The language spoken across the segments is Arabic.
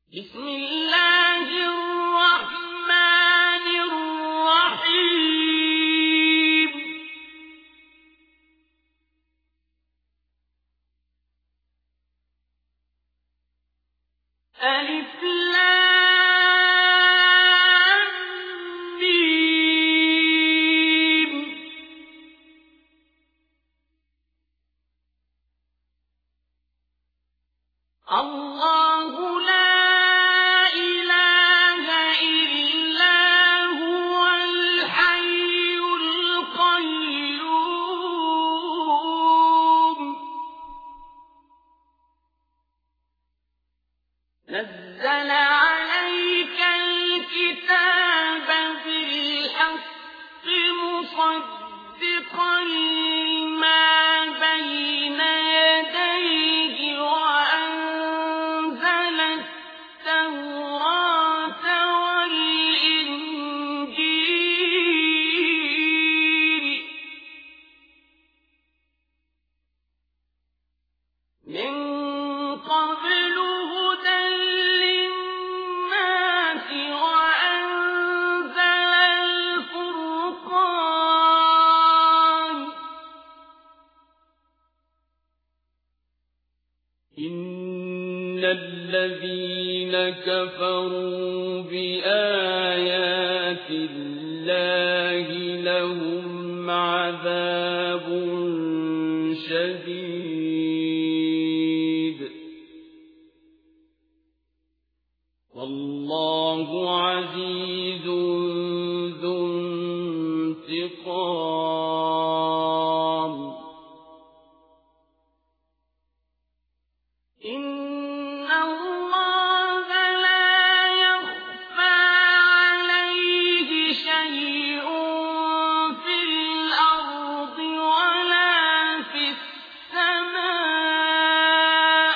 بسم الله الرحمن الرحيم ألف لام ميم الله لا نزل عليك الكتاب بالحق مصدقا لما بين يديه وأنزل التوراة والإنجيل من قبل إن الذين كفروا بآيات الله لهم عذاب شديد والله عزيز ذو انتقام إن الله لا يخفى عليه شيء في الأرض ولا في السماء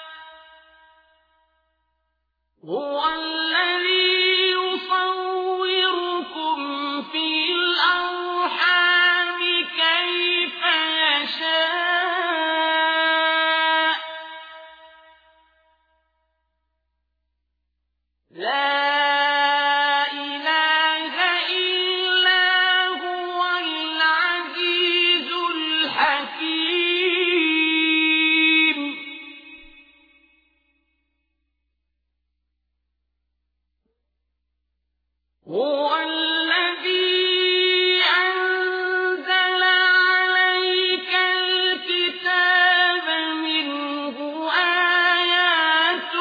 هو الذي يصوركم في الأرحام كيف يشاء لا إله إلا هو العزيز الحكيم هو الذي أنزل عليك الكتاب منه آيات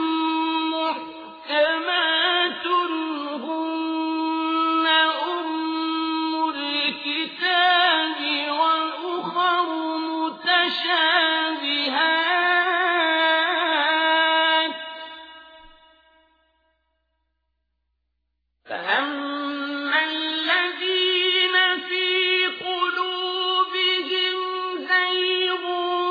محكمات هن أم الكتاب وأخر متشابهات فأما الذين في قلوبهم زيغ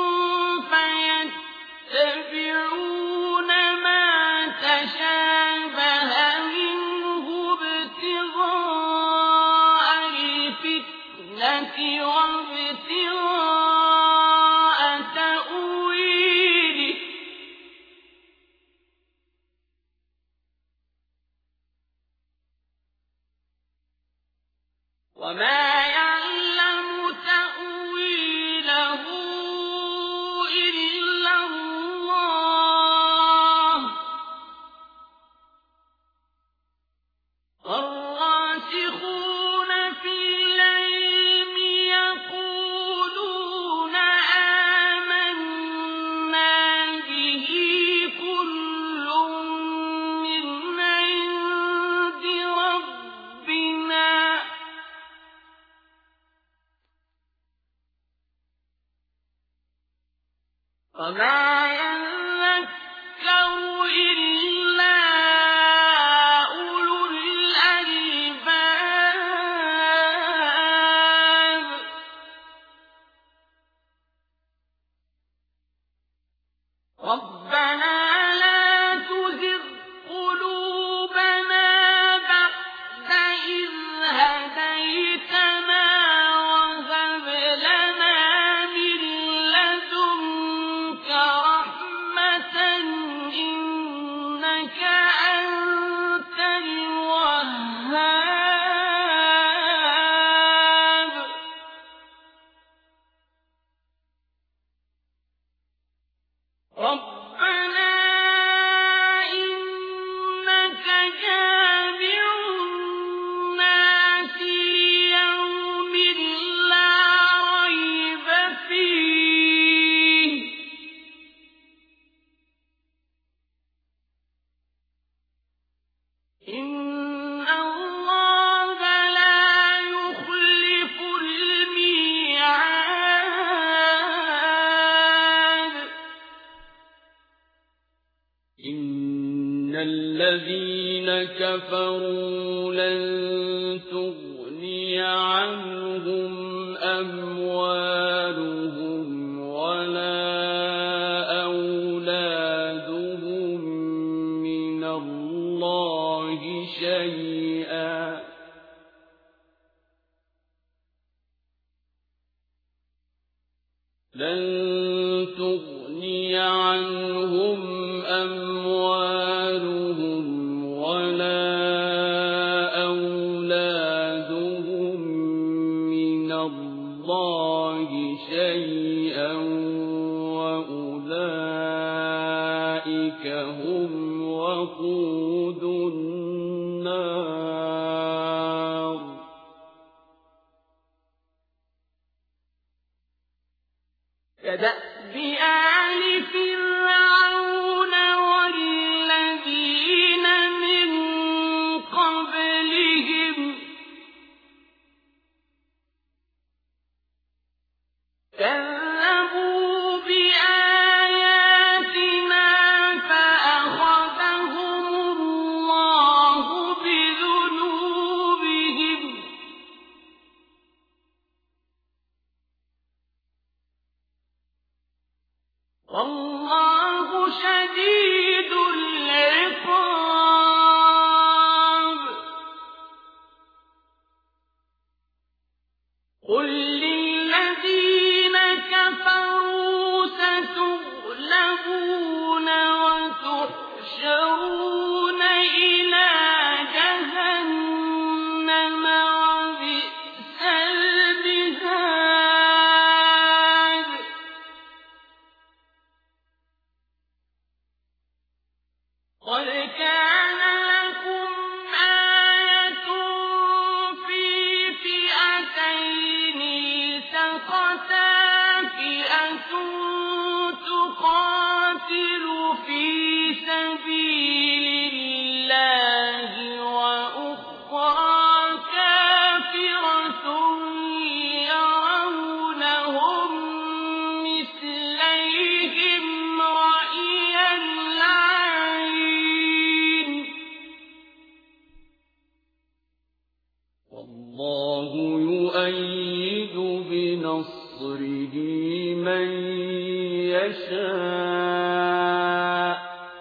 فيتبعون ما تشابه منه ابتغاء الفتنة وابتغاء تأويله وما يعلم تأويله إلا الله والراسخون في العلم يقولون آمنا به كل من عند ربنا وما يذكر إلا أولو الألباب ربنا لا تزغ قلوبنا بعد إذ هديتنا وهب لنا من لدنك رحمة إنك أنت الوهاب ربنا إنك جامع الناس ليوم لا ريب فيه إن الله لا يخلف الميعاد إن الذين كفروا لن تغني عنهم أموالهم ولا أولادهم من الله شيئا لن تغني عنهم أموالهم ولا أولادهم من الله شيئا وأولئك هم وقود النار كدأب آل فرعون والذين من قبلهم كذبوا بآياتنا فأخذهم الله بذنوبهم والله شديد العقاب قل للذين كفروا ستغلبون وتحشرون إلى جهنم وبئس المهاد قد كان لكم آية في فئتين التقتا فئة تقاتل في سبيل الله وأخرى كافرة يرونهم مثليهم رأي العين والله يؤيد بنصره من يشاء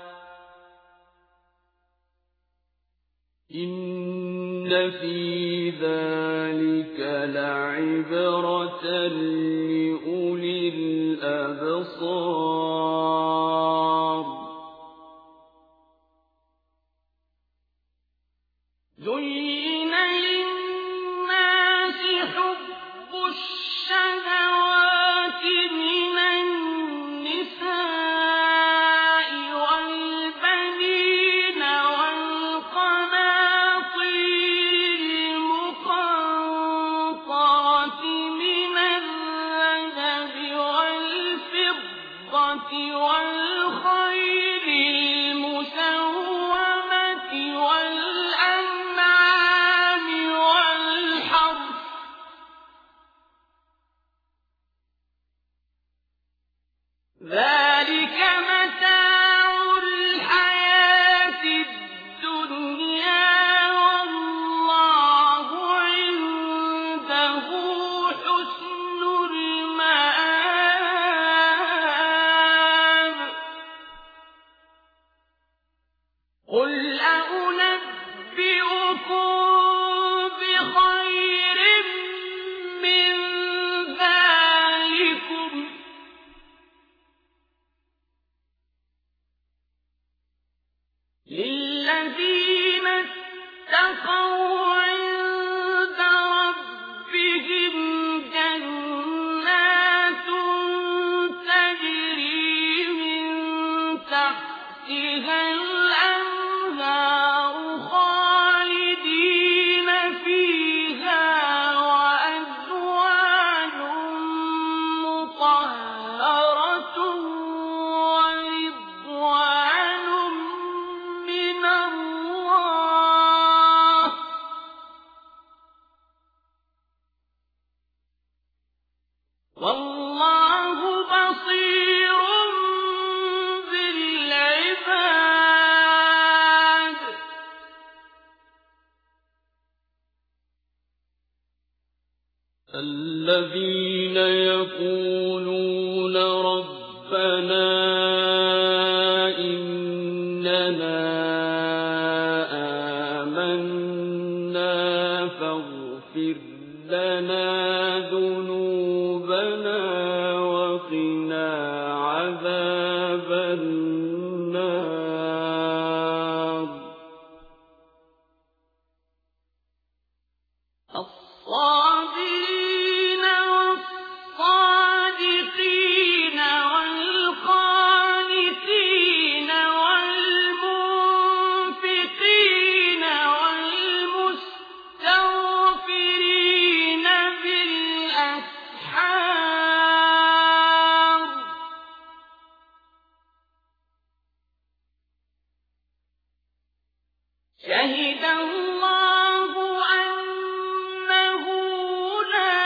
إن في ذلك لعبرة لأولي الأبصار زين للناس حب الشهوات من النساء والبنين والقناطير المقنطرة من الذهب والفضة والخيل المسومة والأنعام والحرث ذلك متاع الحياة الدنيا والله عنده حسن المآب قل أنبئكم بخير من ذلكم للذين اتقوا عند ربهم جنات تجري من تحتها الأنهار خالدين فيها وأزواج مطهرة ورضوان من الله والله بصير بالعباد الذين يقولون ربنا إننا آمنا فاغفر لنا ذنوبنا وقنا عذاب النار الصابرين والصادقين والقانتين والمنفقين والمستغفرين بالأسحار شهد الله أنه لا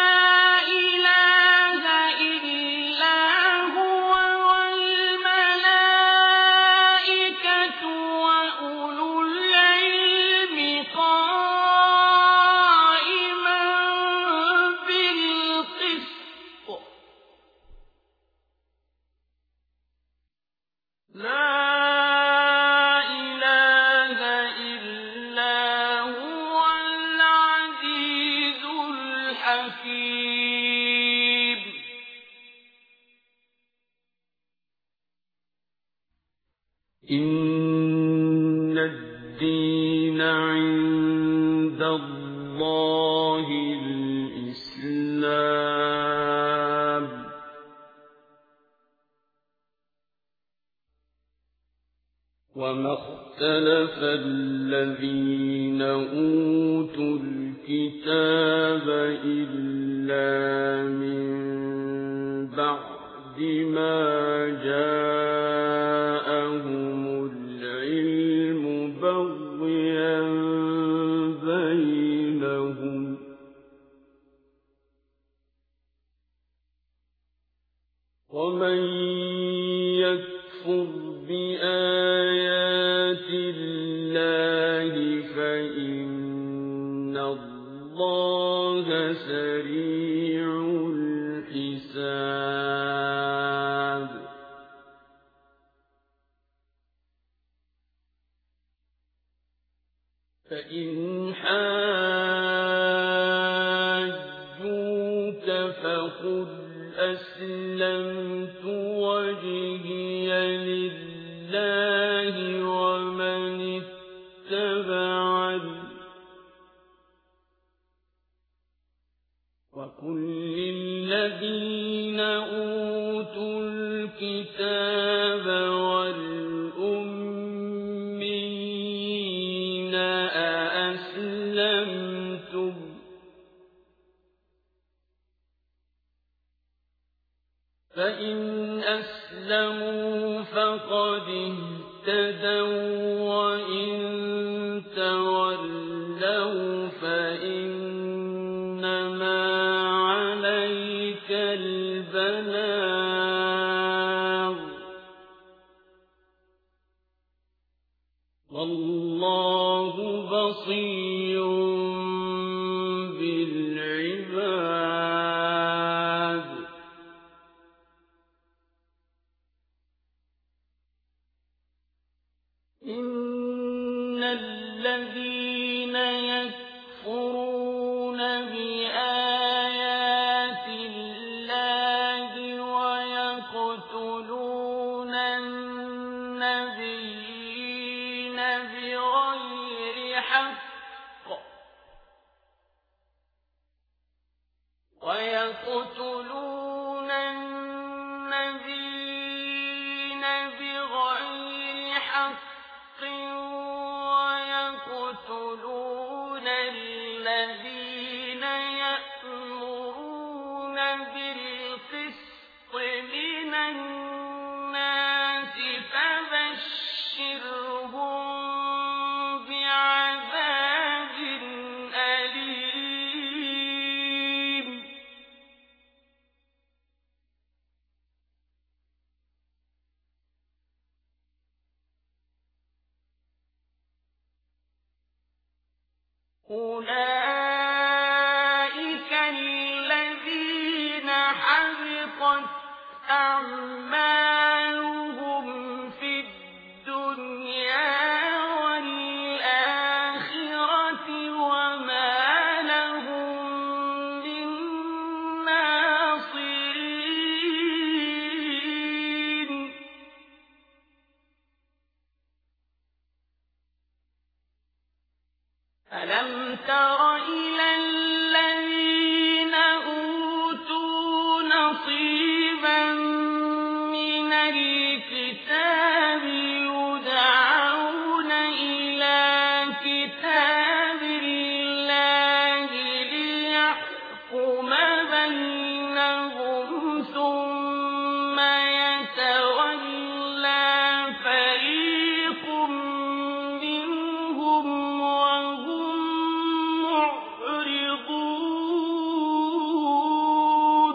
إله إلا هو والملائكة وأولو العلم قائما بالقسط لا إله إلا هو العزيز الحكيم إن الدين عند الله الإسلام وما اختلف الذين أوتوا الكتاب إلا من بعد ما جاءهم العلم بغيا بينهم ومن يكفر بآيات الله فإن الله سريع الحساب فإن حاجوك فقل أسلمت وجهي لله ومن اتبعني وقل للذين أوتوا الكتاب والأميين أأسلمتم فإن أسلموا فقد اهتدوا وإن تولوا فإنما عليك البلاغ والله بصير بالعباد إن الذين يكفرون بآيات الله ويقتلون النبيين بغير حق ويقتلون النبيين بغير حق ويقتلون الذين يأمرون بالقسط من الناس فبشرهم بعذاب أليم أولئك الذين حبطت أعمالهم في الدنيا والآخرة وما لهم من ناصرين ألم تر إلى الذين أوتوا نصيبا من الكتاب يدعون إلى كتاب الله ليحكم بينهم ثم يتولى فريق منهم وهم معرضون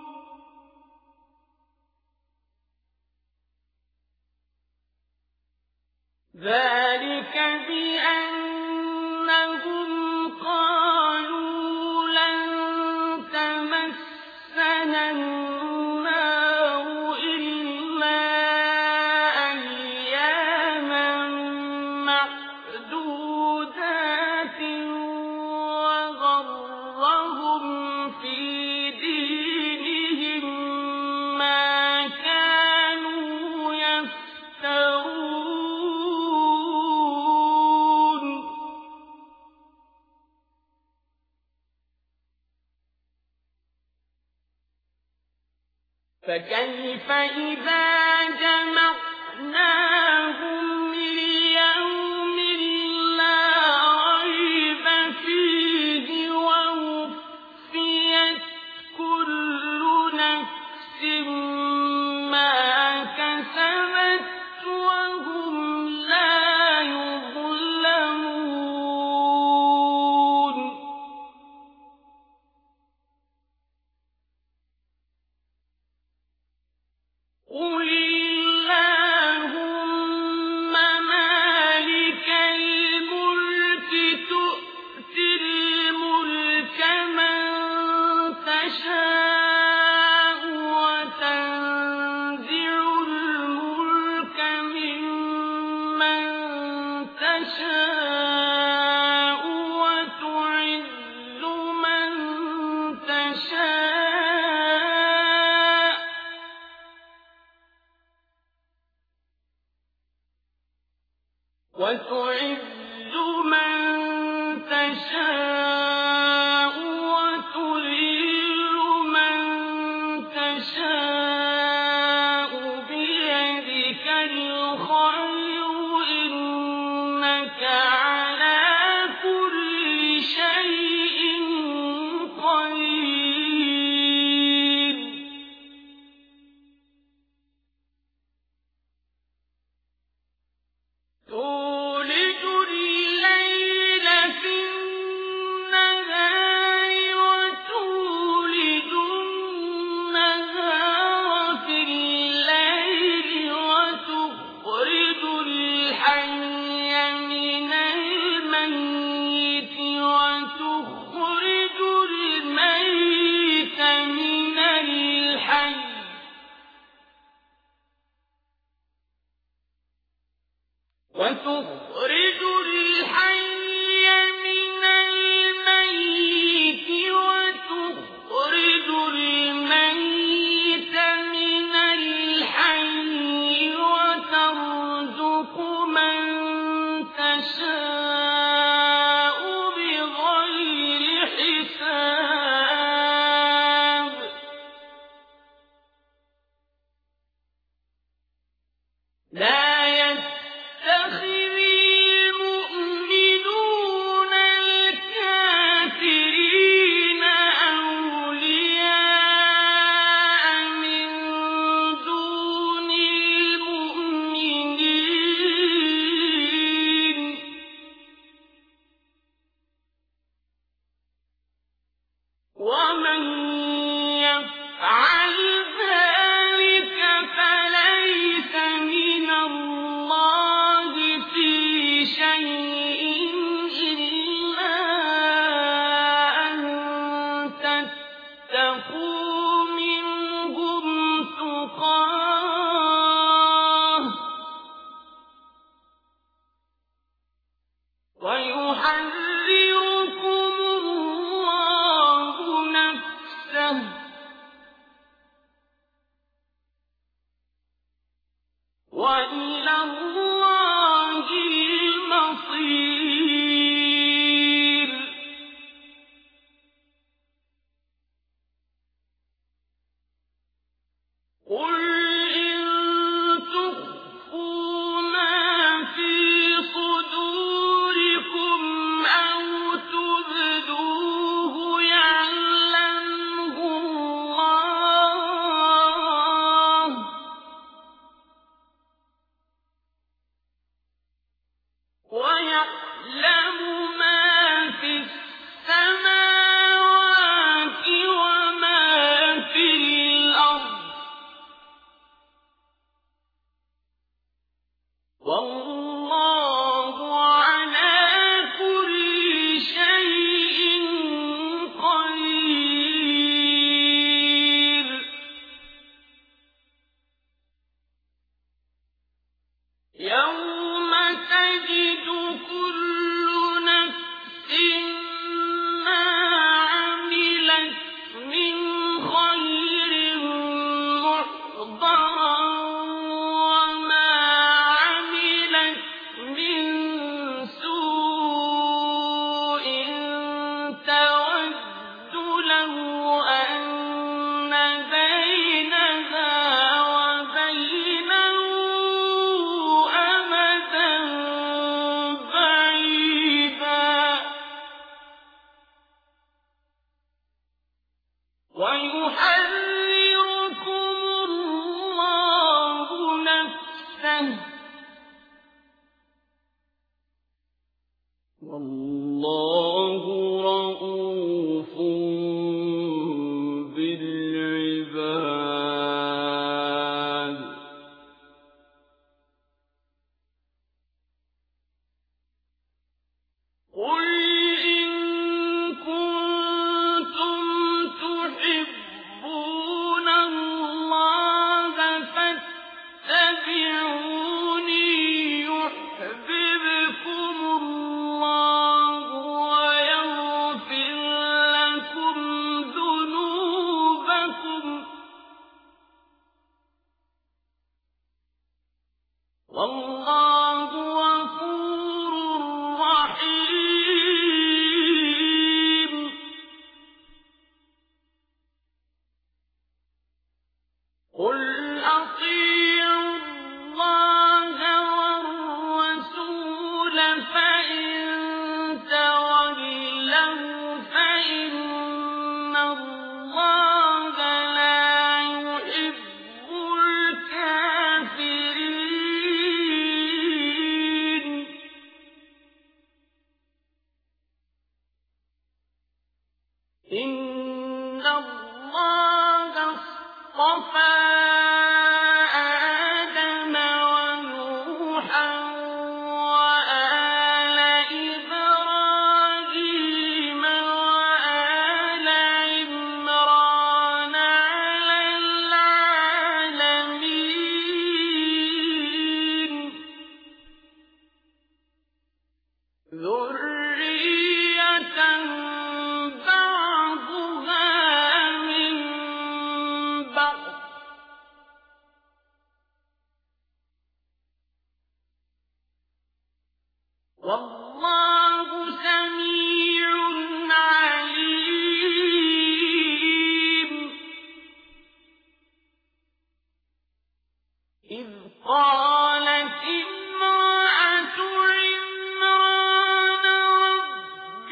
ذلك بأنهم قالوا لن تمسنا النار إلا أياما معدودات وغرهم في دينهم ما كانوا يفترون فكيف إذا جمعناهم ليوم لا ريب فيه ووفيت كل نفس ما كسبت وهم لا يظلمون قل اللهم مالك الملك تؤتي الملك من تشاء وتنزع الملك ممن تشاء وتعز من تشاء وتعز من تشاء وتذل من تشاء بيدك الخير إنك على كل شيء قدير تولج الليل في النهار وتولج النهار في الليل وتخرج الحي من الميت وتخرج الميت من الحي وتخرج الحي من الميت وتخرج الميت من الحي وترزق من ويحذركم الله نفسه وإلى الله المصير قل إن تخفوا ما في صدوركم أو تبدوه يعلمه الله ويعلم ما في السماوات وما في الأرض والله على كل شيء قدير يوم تجد كل نفس ما عملت من خير محضرا وما عملت من سوء تود لو أن بينها وبينه أمدا بعيدا ويحذركم الله نفسه والله رءوف بالعباد قل إن كنتم تحبون الله فاتبعوني يحببكم الله ويغفر لكم ذنوبكم والله غفور رحيم قل أطيعوا الله والرسول فإن تولوا فإن الله لا يحب الكافرين إن الله اصطفى آدم ونوحا وآل إبراهيم وآل عمران على العالمين ذرية بعضها من بعض والله سميع عليم إذ قالت امرأة عمران رب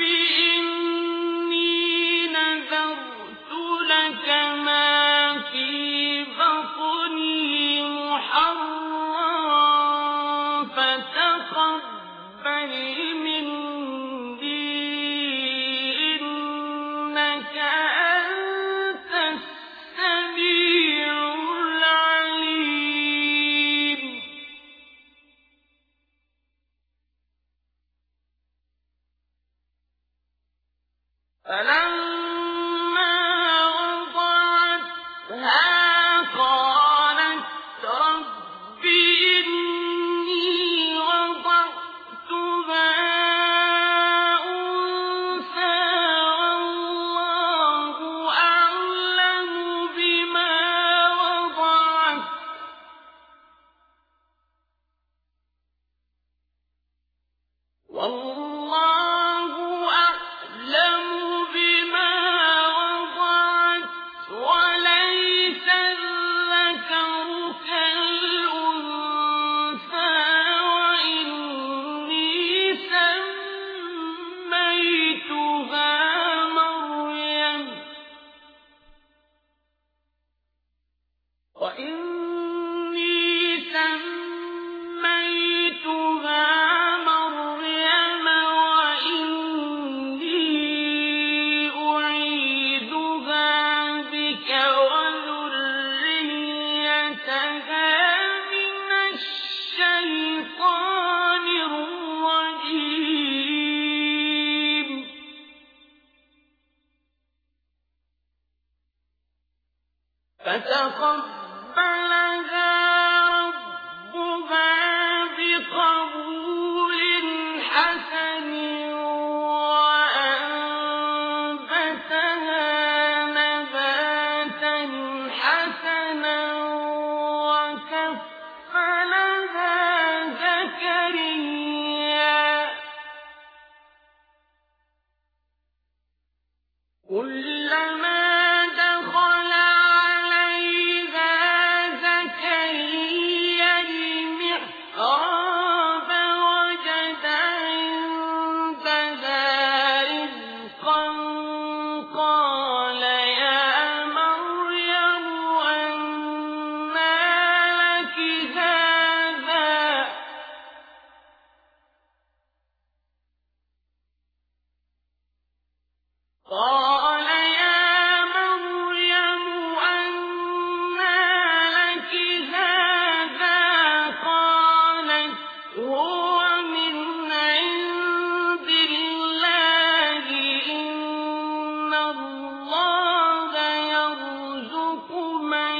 إني نذرت لك ما في بطني محررا فتقبل مني إنك أنت السميع العليم فلما وضعتها قالت رب إني وضعتها والله أعلم بما وضعت وليس الذكر كالأنثى وإني سميتها مريم فتقبلها ربها بقبول حسن وأنبتها نباتا حسنا وكفلها زكريا كلما قال يا مريم أنى لك هذا قالت هو من عند الله إن الله يرزق من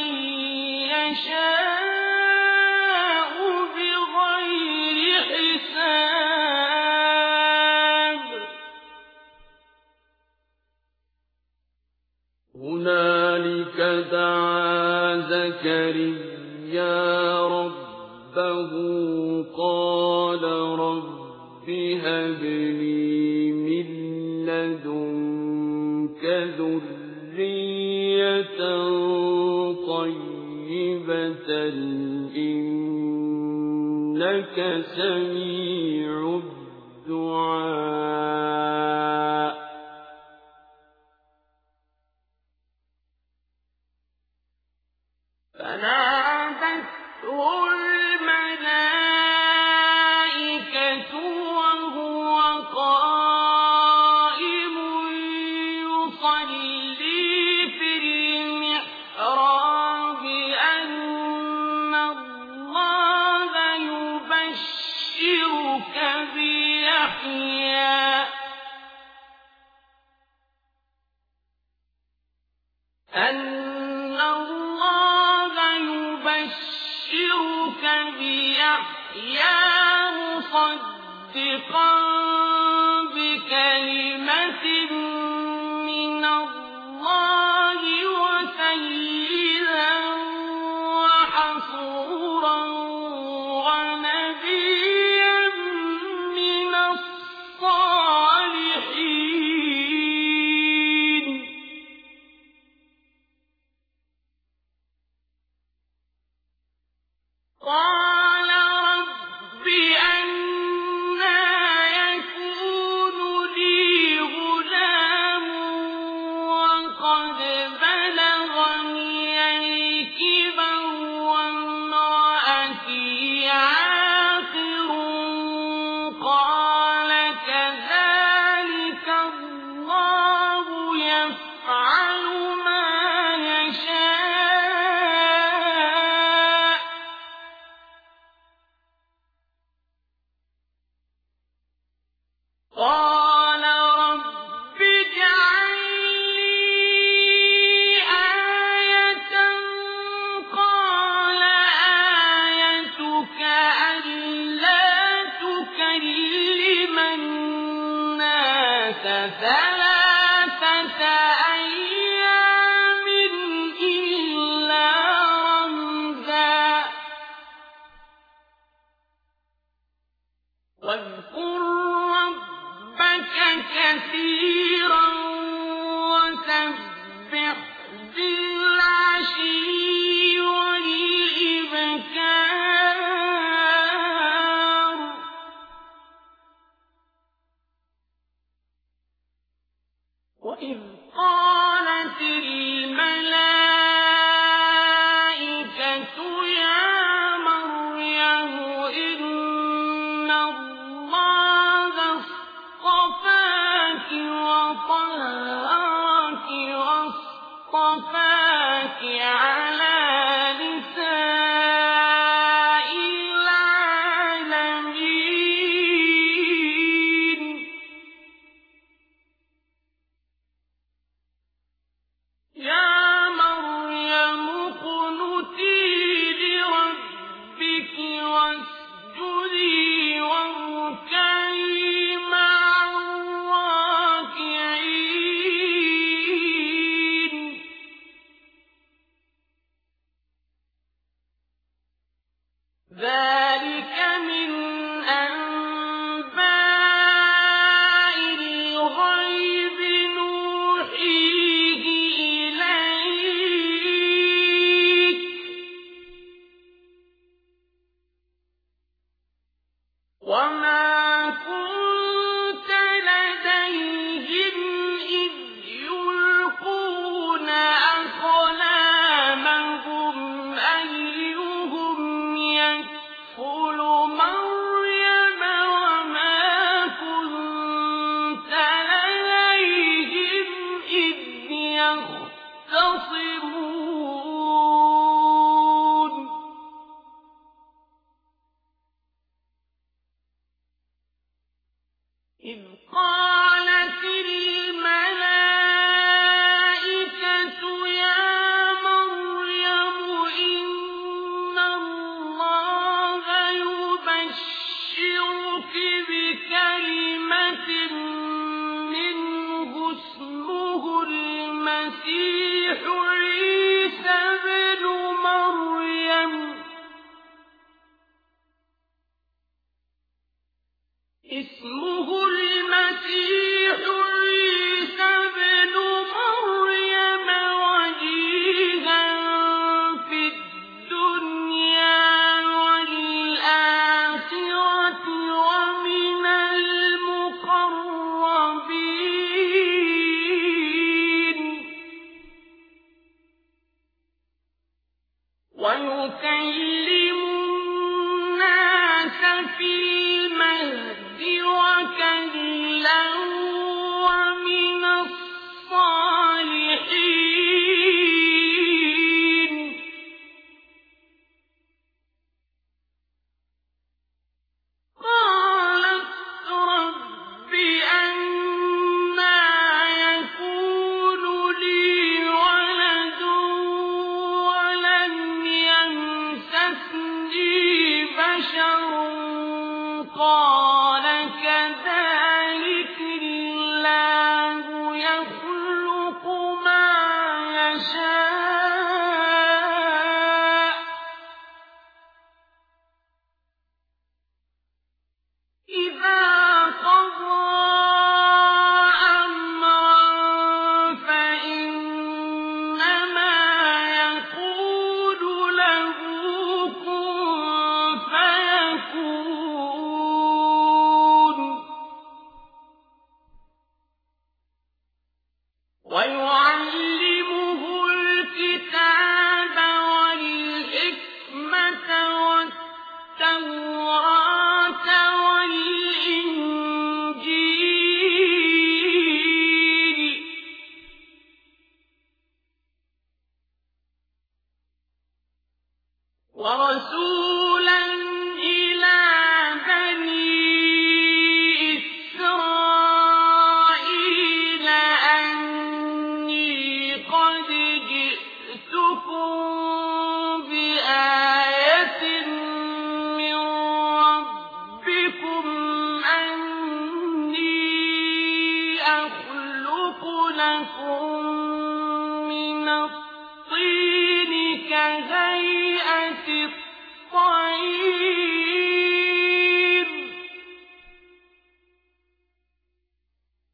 يشاء بغير حساب هنالك دعا زكريا ربه قال رب هب لي من لدنك ذرية طيبة إنك سميع الدعاء فنادته الملائكة وهو قائم يصلي في المحراب أن الله يبشرك بيحيى مصدقا بكلمة من الله وسيدا وحصورا ونبيا من الصالحين قال رب أنى يكون لي غلام وقد بلغني الكبر وامرأتي عاقر قال كذلك الله يفعل ما يشاء قال رب اجعل لي آية قال آيتك ألا تكلم الناس ثلاثة أيام إلا رمزا واذكر كثيرا وسبح بالعشي والإبكار وإذ قالت الملائكة يا مريم إن الله اصطفاك وطهرك واصطفاك على نساء العالمين يا مريم اقنتي لربك واسجدي واركعي مع الراكعين ذلك من أنباء الغيب نوحيه إليك وما كنت لديهم إذ يلقون أقلامهم أيهم يكفل مريم وما كنت لديهم إذ يختصمون إذ قالت الملائكة يا مريم إن الله يبشرك بكلمة منه اسمه المسيح عيسى ابن مريم اسمه المسيح عيسى ابن مريم وجيها في الدنيا والآخرة ومن المقربين ويكلم الناس في المهد وكهلا ومن الصالحين قالت رب أنى يكون لي ولد ولم يمسسني بشر قال كذلك الله يخلق ما يشاء إذا قضى أمرا فإنما يقول له كن فيكون ويعلمه الكتاب والحكمة والتوراة والإنجيل ورسولا إلى بني إسرائيل أني قد جئتكم بآية من ربكم أني أخلق لكم من الطين كهيئة الطير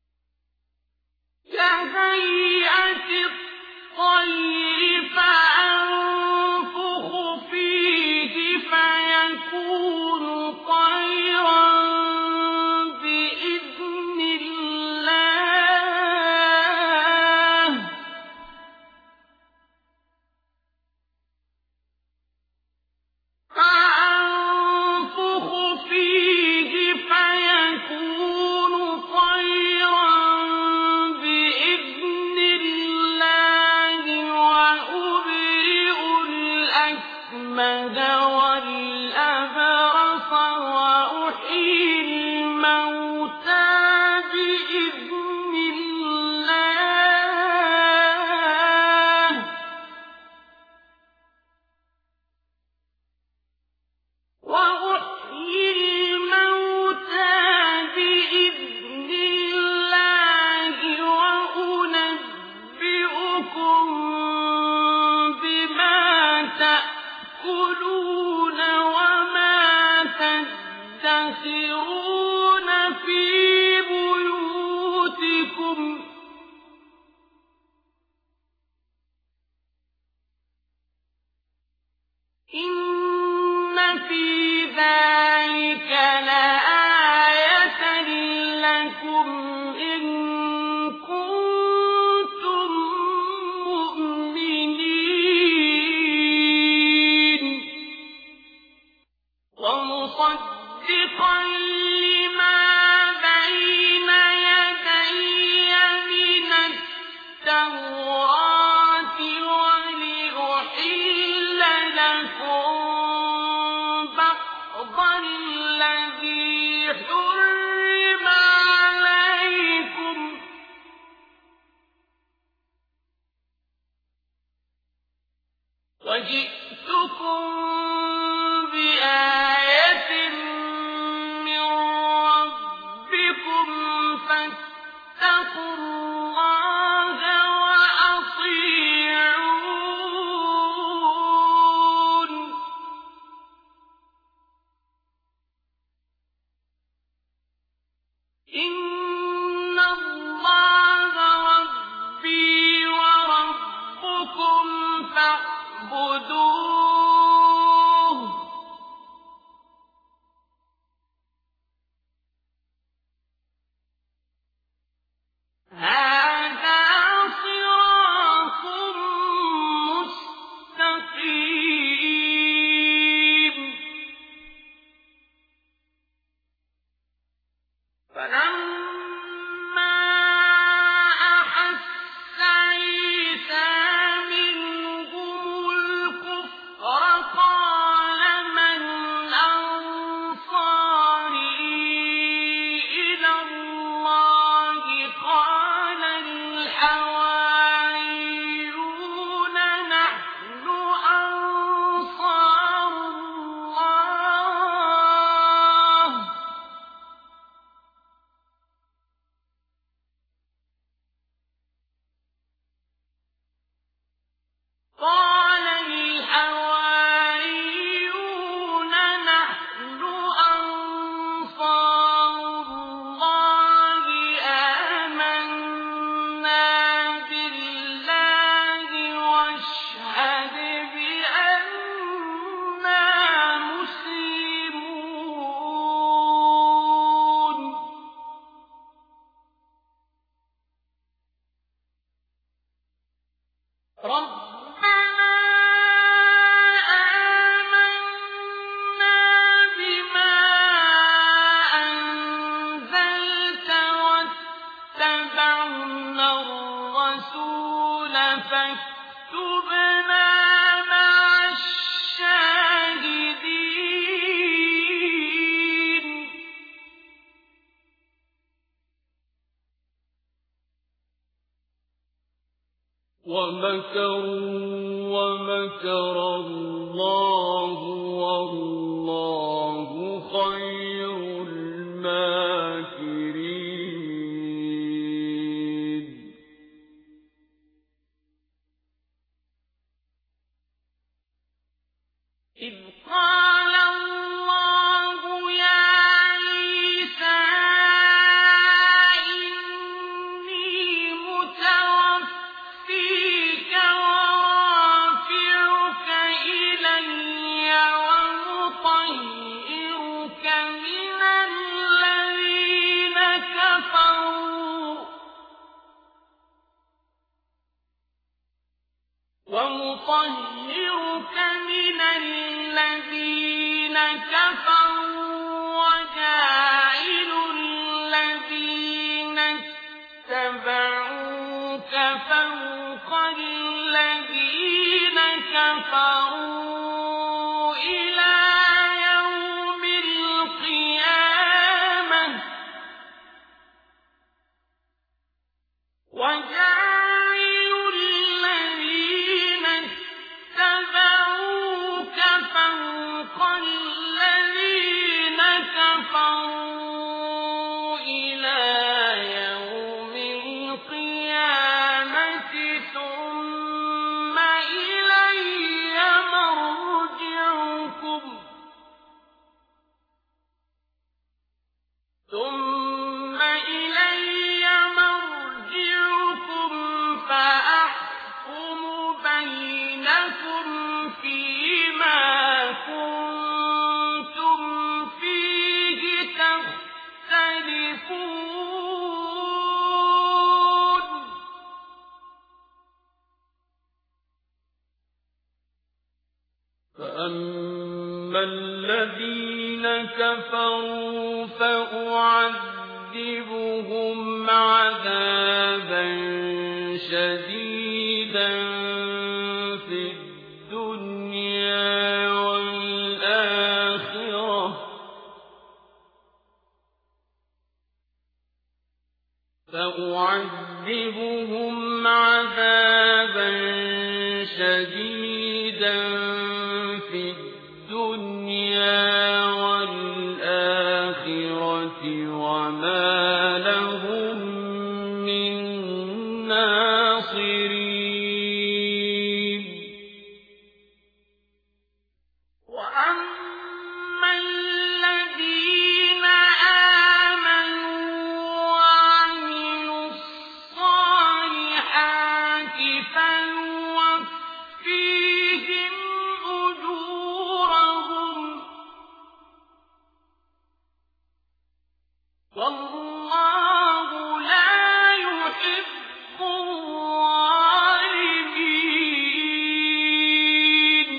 الله وأطيعون إن الله ربي وربكم فاعبدوه هذا صراط مستقيم فلما أحس عيسى منهم الكفر قال من أنصاري إلى الله قال الحواريون نحن أنصار الله قال الحواريون نحن أنصار الله آمنا بالله واشهد بأننا مسلمون ربنا آمنا بما أنزلت واتبعنا الرسول فاكتبنا مع الشاهدين ومكروا ومكر الله والله خير الماكرين إذ قال الله يا عيسى إني متوفيك ورافعك إلي ومطهرك من الذين كفروا وجاعل الذين اتبعوك فوق الذين كفروا إلى يوم القيامة وجاعل الذين اتبعوك فوق الذين كفروا إلى يوم القيامة ثم إلي مرجعكم فأحكم بينكم فيما كنتم فيه تختلفون فأما الذين كفروا فأعذبهم عذابا شديدا في الدنيا والآخرة وما لهم من والله لا يحب الظالمين.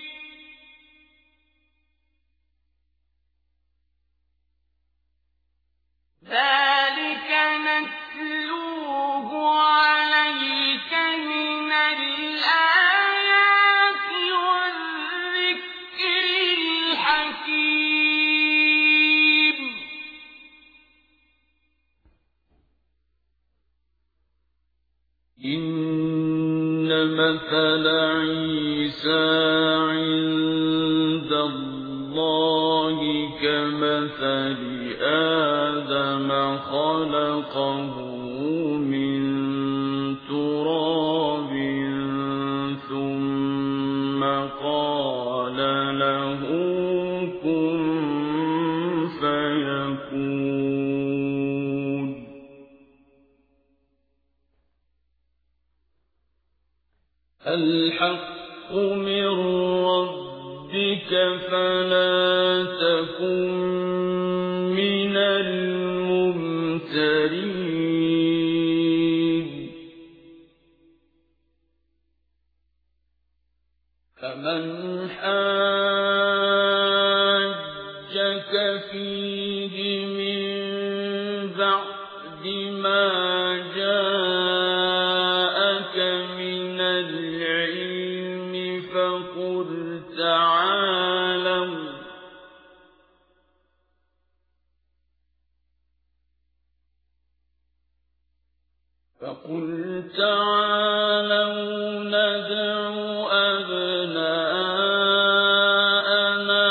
ذلك نتلوه عليك من الآيات والذكر الحكيم. إن مثل عيسى عند الله كمثل آدم خلقه من تراب ثم قال له كن فيكون. الحق من ربك فلا تكن من الممترين. فمن حاجك فيه من بعد ما جاءك من العلم فقل تعالوا ندع أبناءنا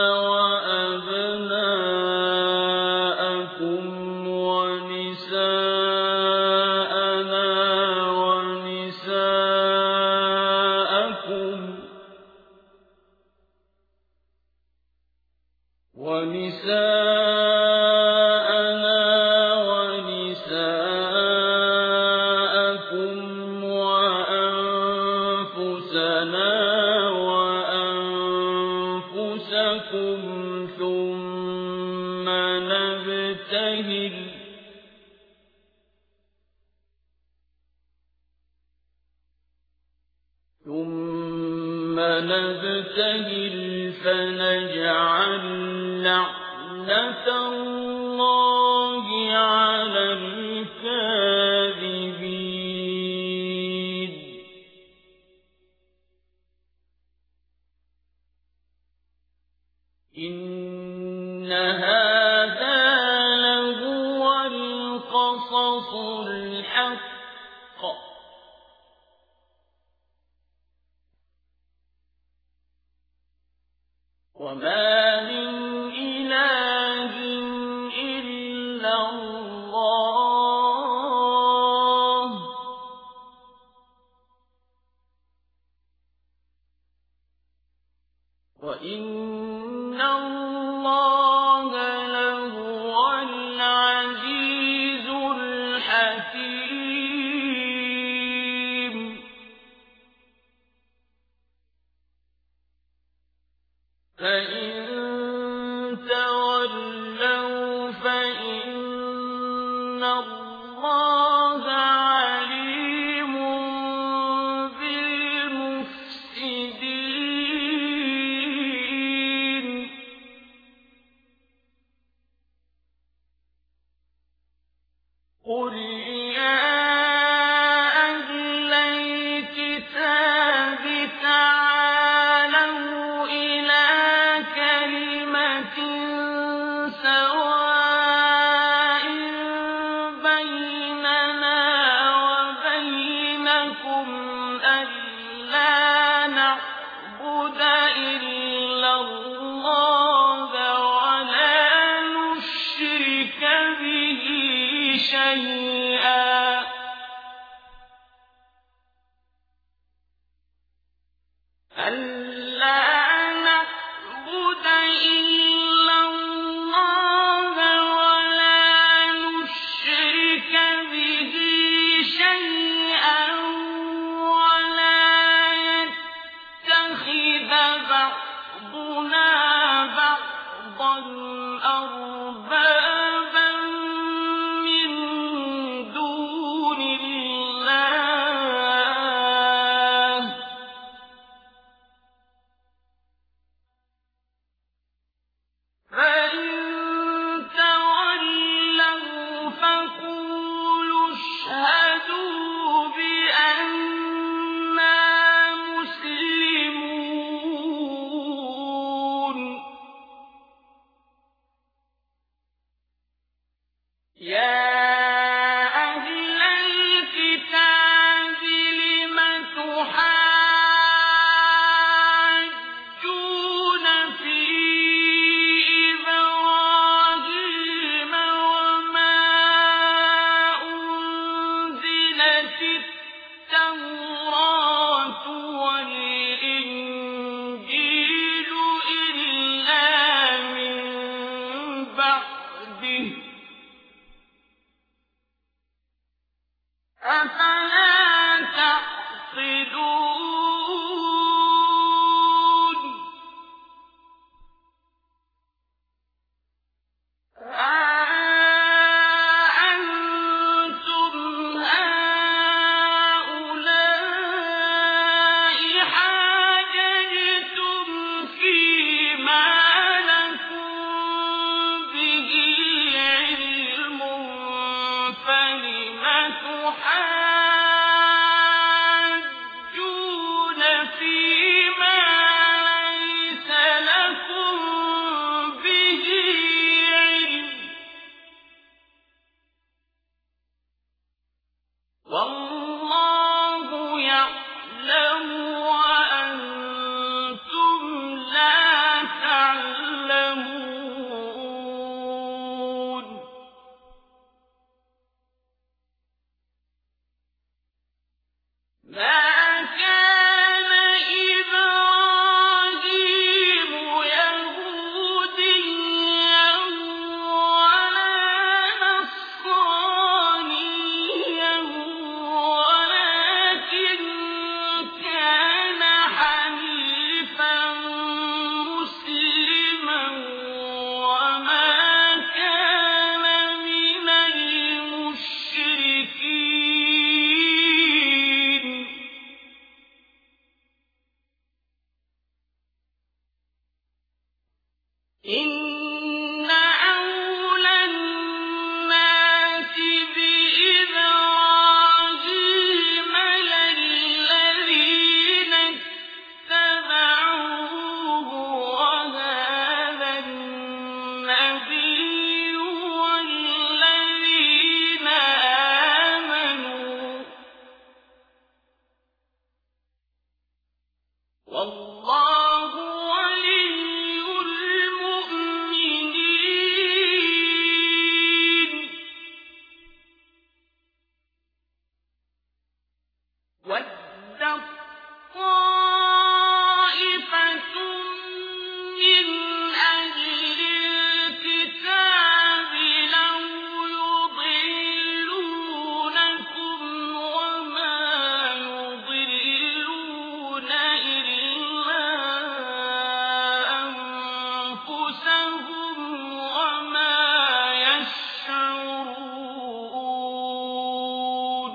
وأبناءكم ونساءنا ونساءكم وأنفسنا وأنفسكم ثم نبتهل فنجعل لعنة الله على الكاذبين. إن هذا لهو القصص الحق وما من إله إلا الله وإن الله لهو العزيز الحكيم. فإن تولوا فإن الله عليم بالمفسدين. قل يا أهل الكتاب تعالوا إلى كلمة سواء بيننا وبينكم ألا نعبد إلا الله ولا نشرك به شيئا ولا يتخذ بعضنا بعضا أربابا يا أهل الكتاب لم تحاجون في إبراهيم وما أنزلت التوراة والإنجيل إلا من بعده أفلا تعقلون أأنتم هؤلاء حاججتم فيما لكم به علم فلم تحاجون فيما ليس لكم به علم والله يعلم وأنتم لا تعلمون ما كان إبراهيم يهوديا ولا نصرانيا ولكن كان حنيفا مسلما وما كان من المشركين إن أولى الناس بإبراهيم للذين اتبعوه وهذا النبي والذين آمنوا والله ولي المؤمنين ودت طائفة من أهل الكتاب لو يضلونكم وما يضلون إلا أنفسهم وما يشعرون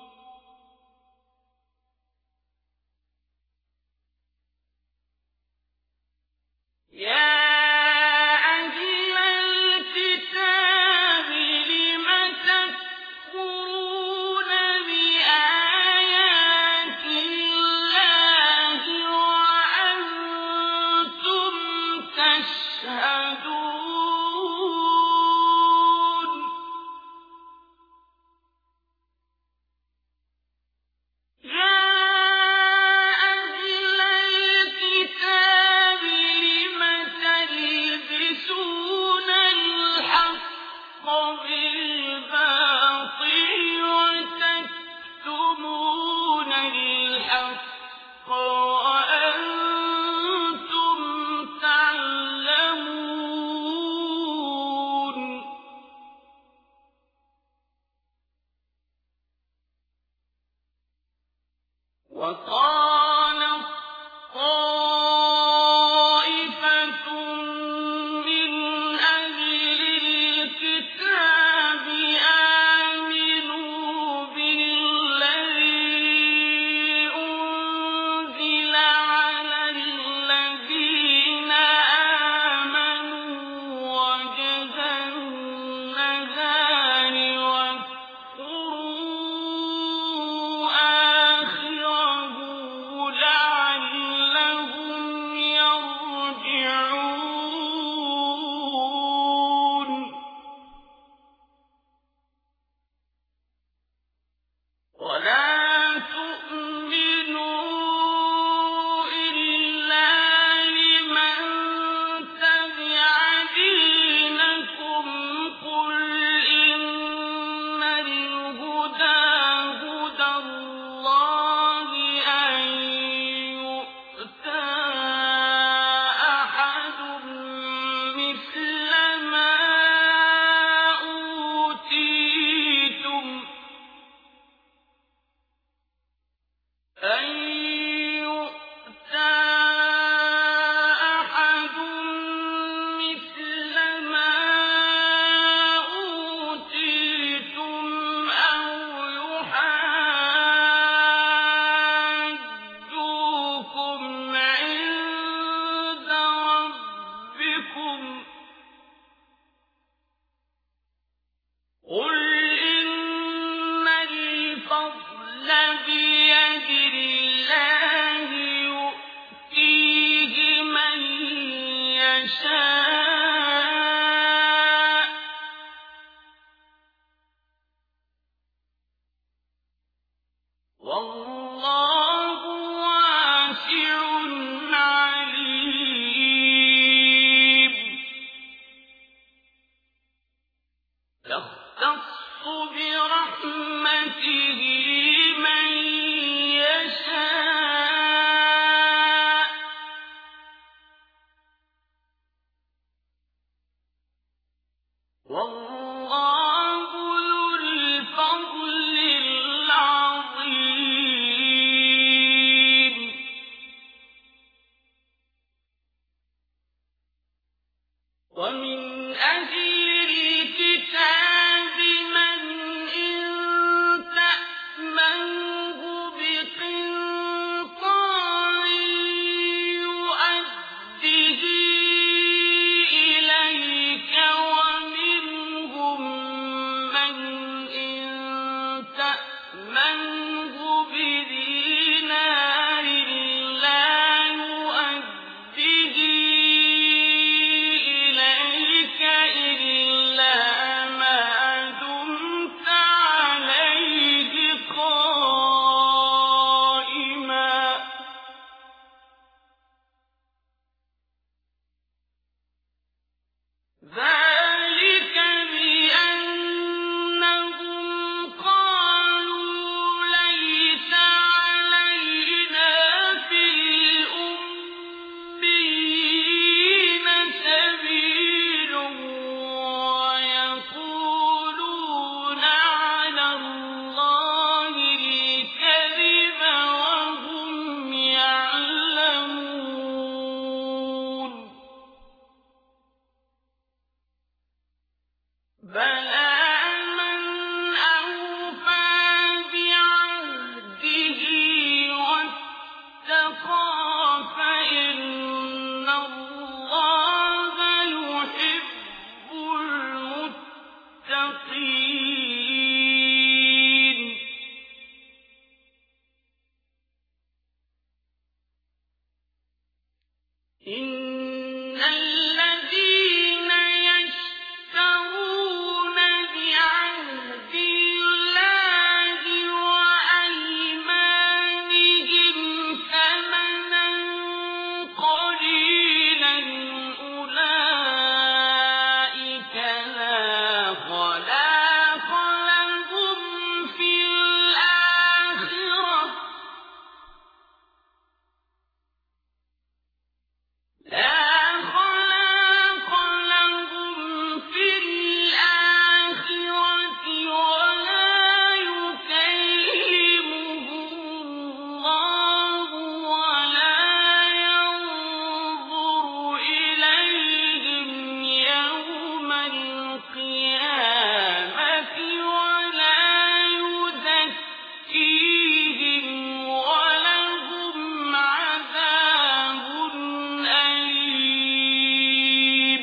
يا أهل الكتاب لم تكفرون بآيات الله وأنتم تشهدون يا أهل الكتاب لم تلبسون الحق بالباطل وتكتمون الحق وأنتم تعلمون وقالت طائفة من أهل الكتاب آمنوا بالذي أنزل على الذين آمنوا وجه النهار واكفروا آخره يختص برحمته من يشاء والله ذو الفضل العظيم ومن أهل الكتاب من إن تأمنه بقنطار يؤده إليك ومنهم من إن تأمنه بدينار لا يؤده إليك إلا ما دمت عليه قائما ذلك بأنهم قالوا ليس علينا في الأميين سبيل ويقولون على الله الكذب وهم يعلمون بلى من أوفى بعهده واتقى فإن الله يحب المتقين إن الذين يشترون بعهد الله وأيمانهم ثمنا قليلا أولئك لا خلاق لهم في الآخرة ولا يكلمهم الله ولا ينظر إليهم يوم القيامة ولا يزكيهم ولهم عذاب أليم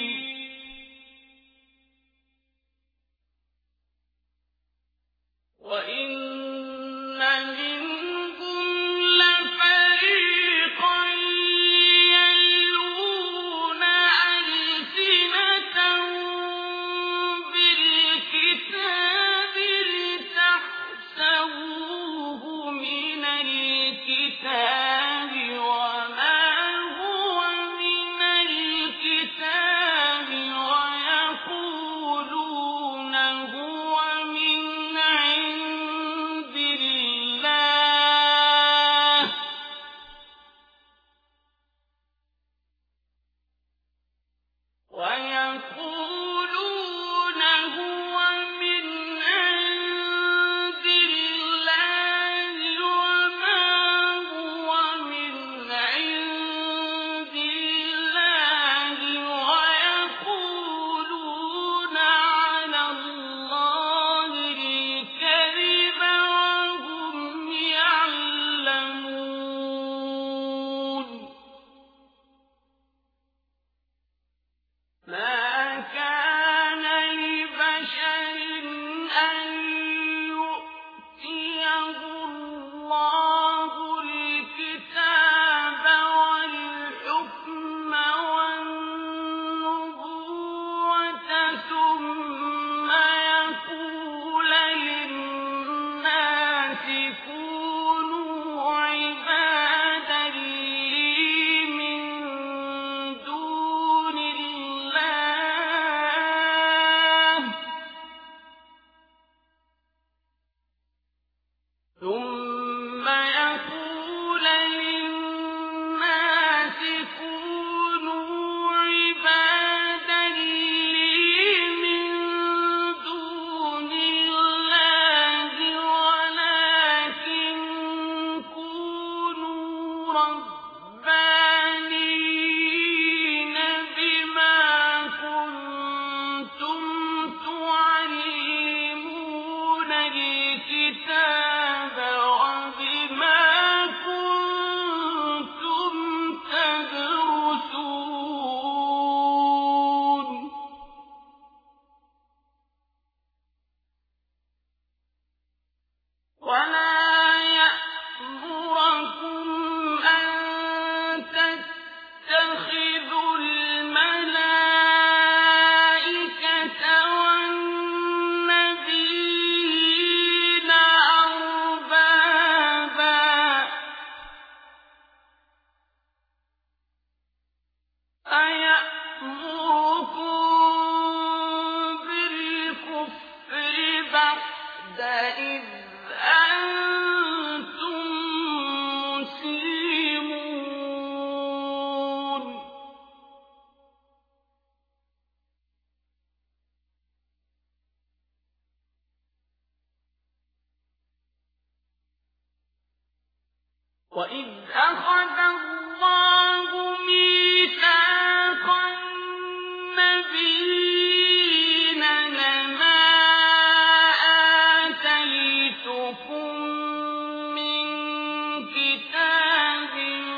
وإن منهم لفريقا يلوون ألسنتهم بالكتاب لتحسبوه من الكتاب وما هو من الكتاب ويقولون هو من عند ثم يقول للناس كونوا عبادا لي من دون الله ولكن كونوا ربانيين بما كنتم تعلمون الكتاب وبما كنتم تدرسون ولا يأمركم أن تتخذوا الملائكة والنبيين أربابا أيأمركم بالكفر بعد إذ أنتم مسلمون وإذ أخذ الله ميثاق النبيين لما آتيتكم من كتاب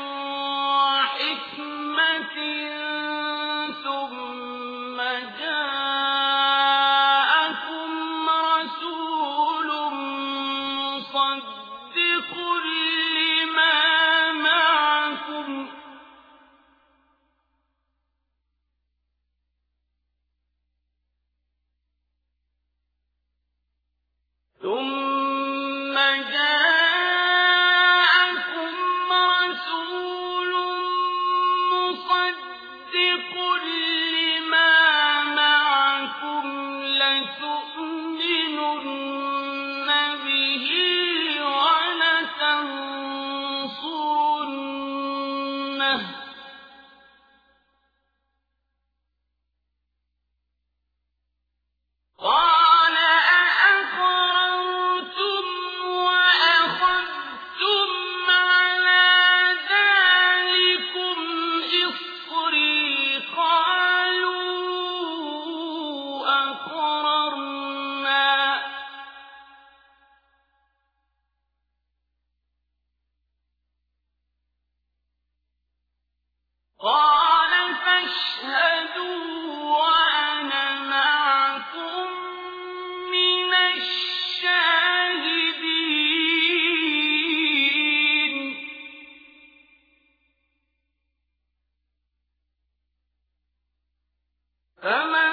وحكمة ثم جاءكم رسول مصدق لما معكم لتؤمنن به ولتنصرنه قال أأقررتم وأخذتم على ذلكم إصري قالوا أقررنا قال فاشهدوا وأنا معكم من الشاهدين فمن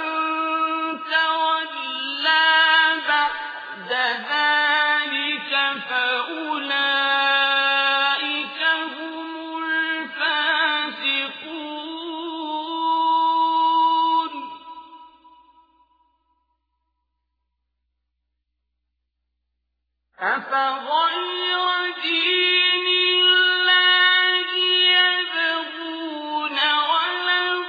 تولى بعد ذلك فأولئك هم الفاسقون أفغير دين الله يبغون وله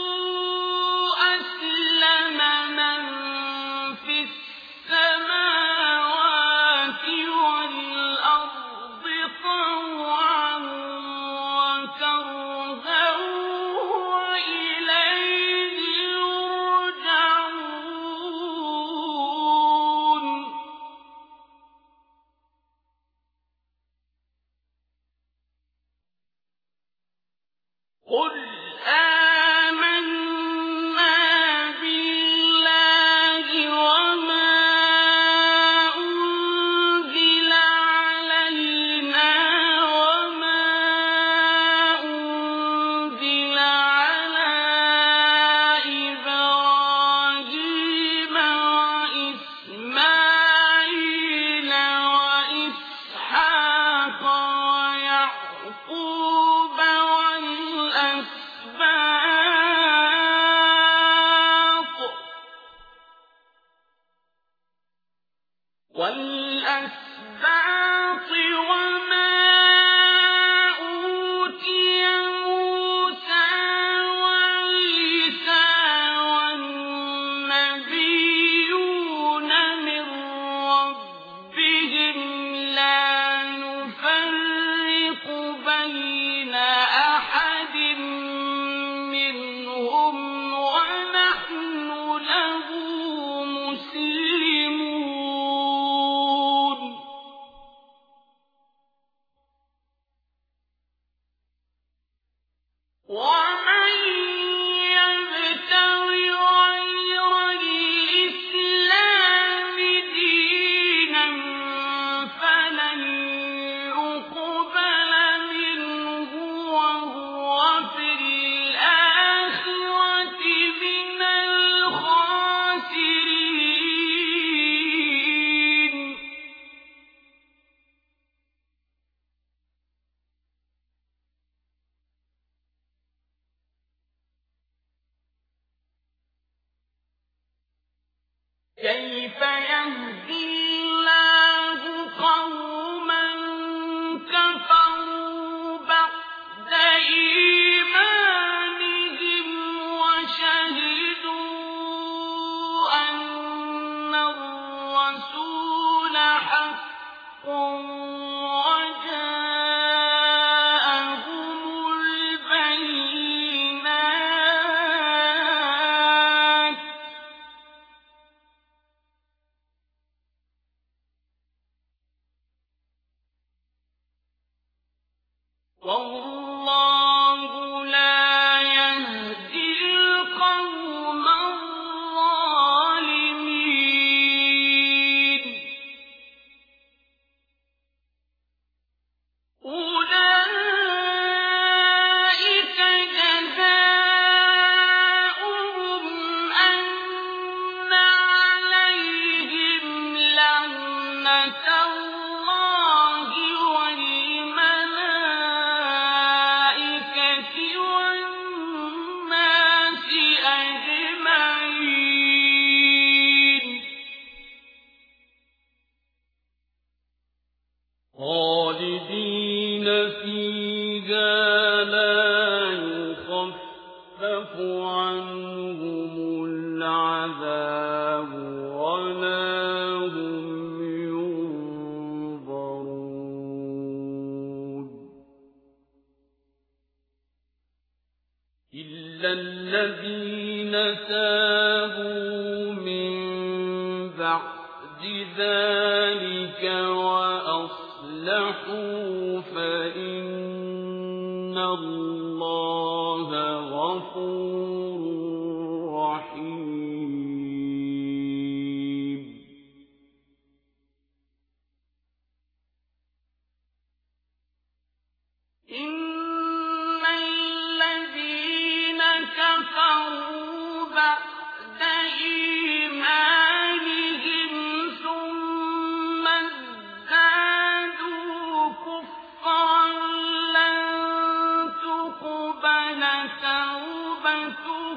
أسلم من في السماوات والأرض طوعا وكرها وإليه يرجعون وَالْأَسْبَاطِ وَمَا أُوتِيَ مُوسَىٰ وَعِيسَىٰ وَالنَّبِيُّونَ مِن رَّبِّهِمْ لَا نُفَرِّقُ بَيْنَ أَحَدٍ مِّنْهُمْ وَنَحْنُ لَهُ مُسْلِمُونَ وَمَن يَبْتَغِ غَيْرَ الْإِسْلَامِ دِينًا فَلَن يُقْبَلَ مِنْهُ وَهُوَ فِي الْآخِرَةِ مِنَ الْخَاسِرِينَ كَيْفَ يَهْدِي اللَّهُ قَوْمًا كَفَرُوا بَعْدَ إِيمَانِهِمْ وَشَهِدُوا أَنَّ الرَّسُولَ حَقٌّ وَجَاءَهُمُ الْبَيِّنَاتُ وَاللَّهُ لَا يَهْدِي الْقَوْمَ الظَّالِمِينَ أُولَٰئِكَ جَزَاؤُهُمْ أَنَّ عَلَيْهِمْ لَعْنَةَ اللَّهِ وَالْمَلَائِكَةِ وَالنَّاسِ أَجْمَعِينَ خَالِدِينَ فِيهَا لَا يُخَفَّفُ عَنْهُمُ الْعَذَابُ وَلَا هُمْ يُنظَرُونَ إِلَّا الَّذِينَ تَابُوا مِن بَعْدِ ذَلِكَ وَأَصْلَحُوا فَإِنَّ اللَّهَ غَفُورٌ رَّحِيمٌ إِنَّ الَّذِينَ كَفَرُوا بَعْدَ إِيمَانِهِمْ ثُمَّ ازْدَادُوا كُفْرًا لَّن تُقْبَلَ تَوْبَتُهُمْ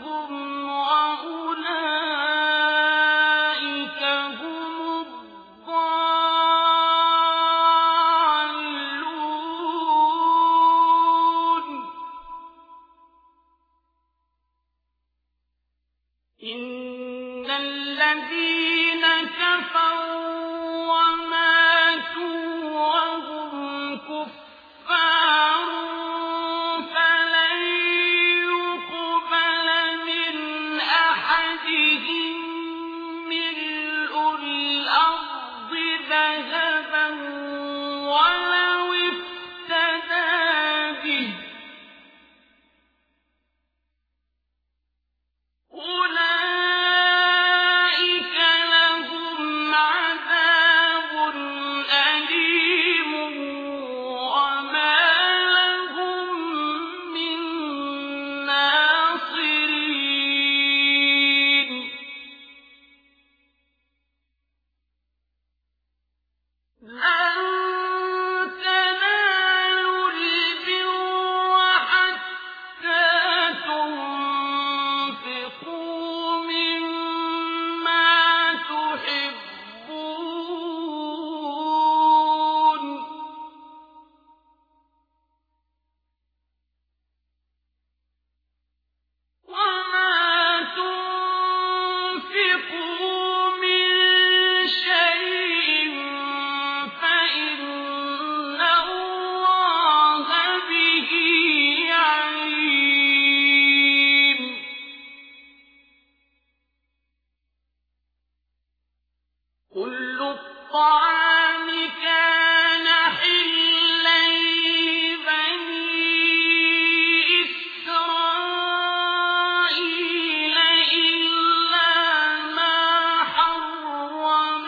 كل الطعام كان حلا لبني إسرائيل إلا ما حرم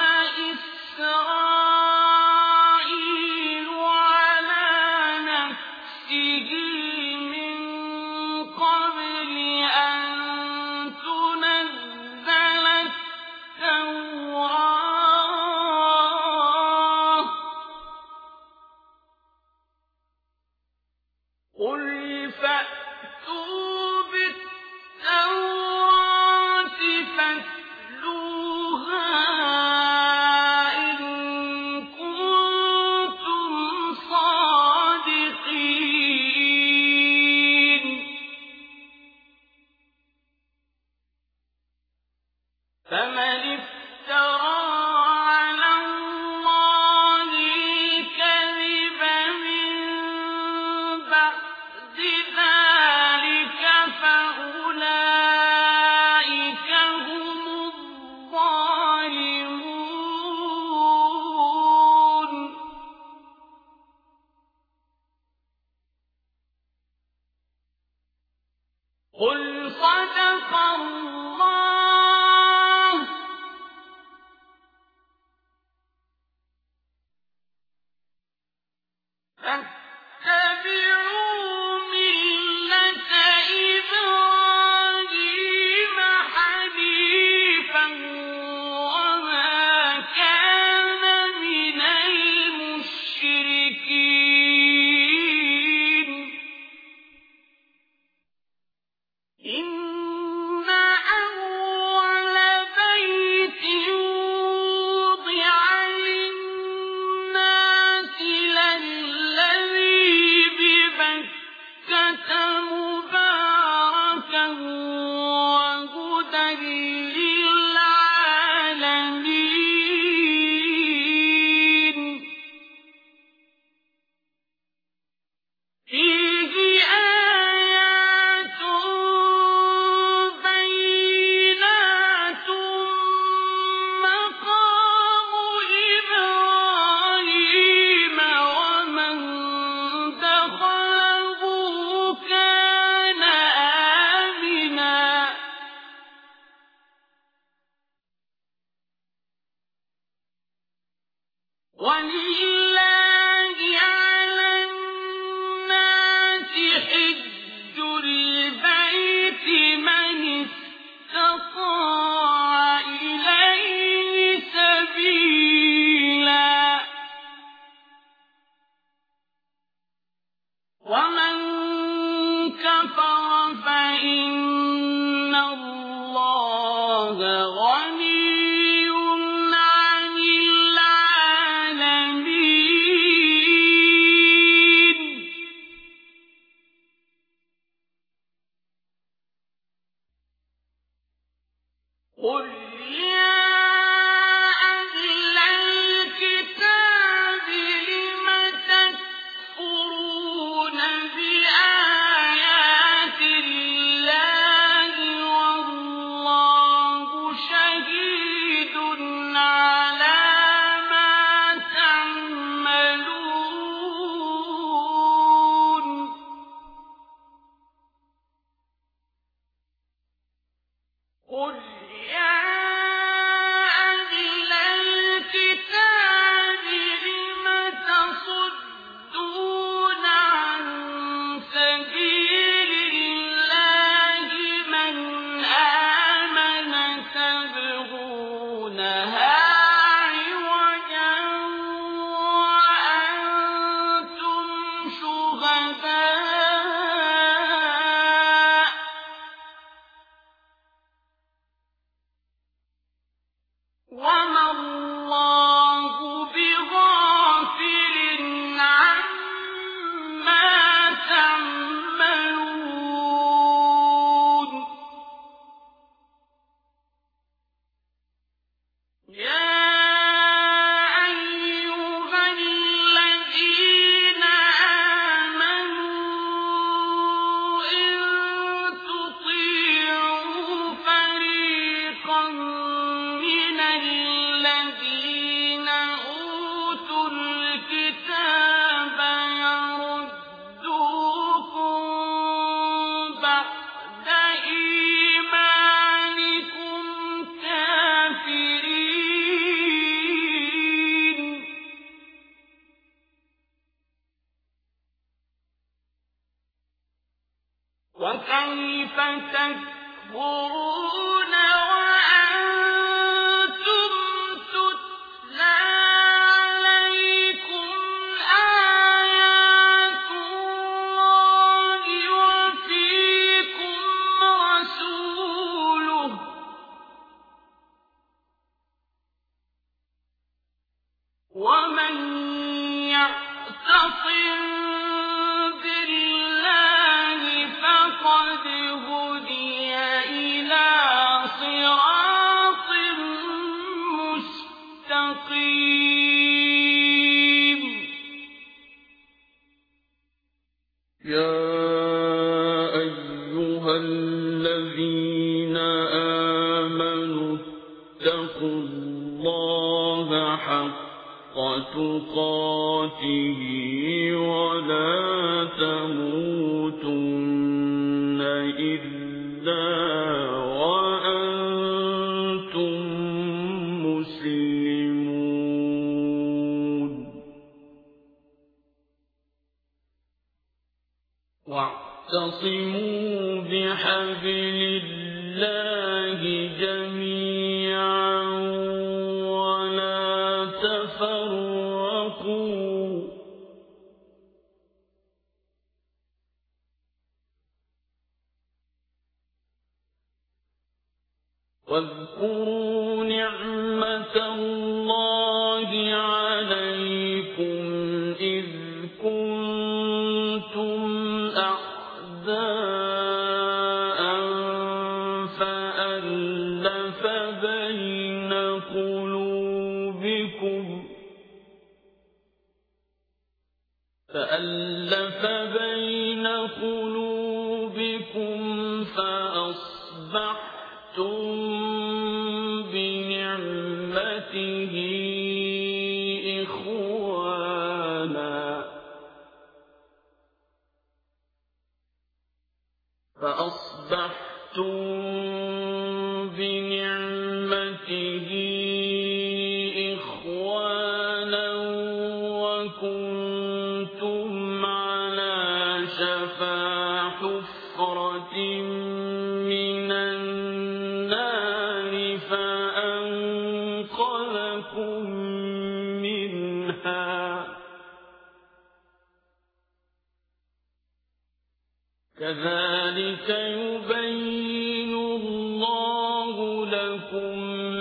إسرائيل على نفسه من قبل أن تنزل التوراة قل فأتوا بالتوراة فاتلوها إن كنتم صادقين فمن افترى على الله الكذب من بعد ذلك فأولئك هم الظالمون قل صدق الله فاتبعوا ملة إبراهيم حنيفا وما كان من المشركين إن أول بيت وضع للناس للذي ببكة مباركا وهدى للعالمين فيه آيات بينات مقام إبراهيم ومن دخله كان آمنا ولله على الناس حج البيت من استطاع إليه سبيلا ومن كفر فإن الله غني عن العالمين تكفرون وأنتم تتلى عليكم آيات الله وفيكم رسوله ومن يعتصم بالله فقد هدي إلى صراط مستقيم. يا أيها الذين آمنوا اتقوا الله حق تقاته ولا تموتن إلا وأنتم مسلمون. واعتصموا بحبل الله جميعا ولا تفرقوا واذكروا نعمة الله عليكم إذ كنتم أعداء فألف بين قلوبكم فأصبحتم بنعمته إخوانا وكنتم على شفا حفرة من النار فأنقذكم منها. كذلك يبين الله لكم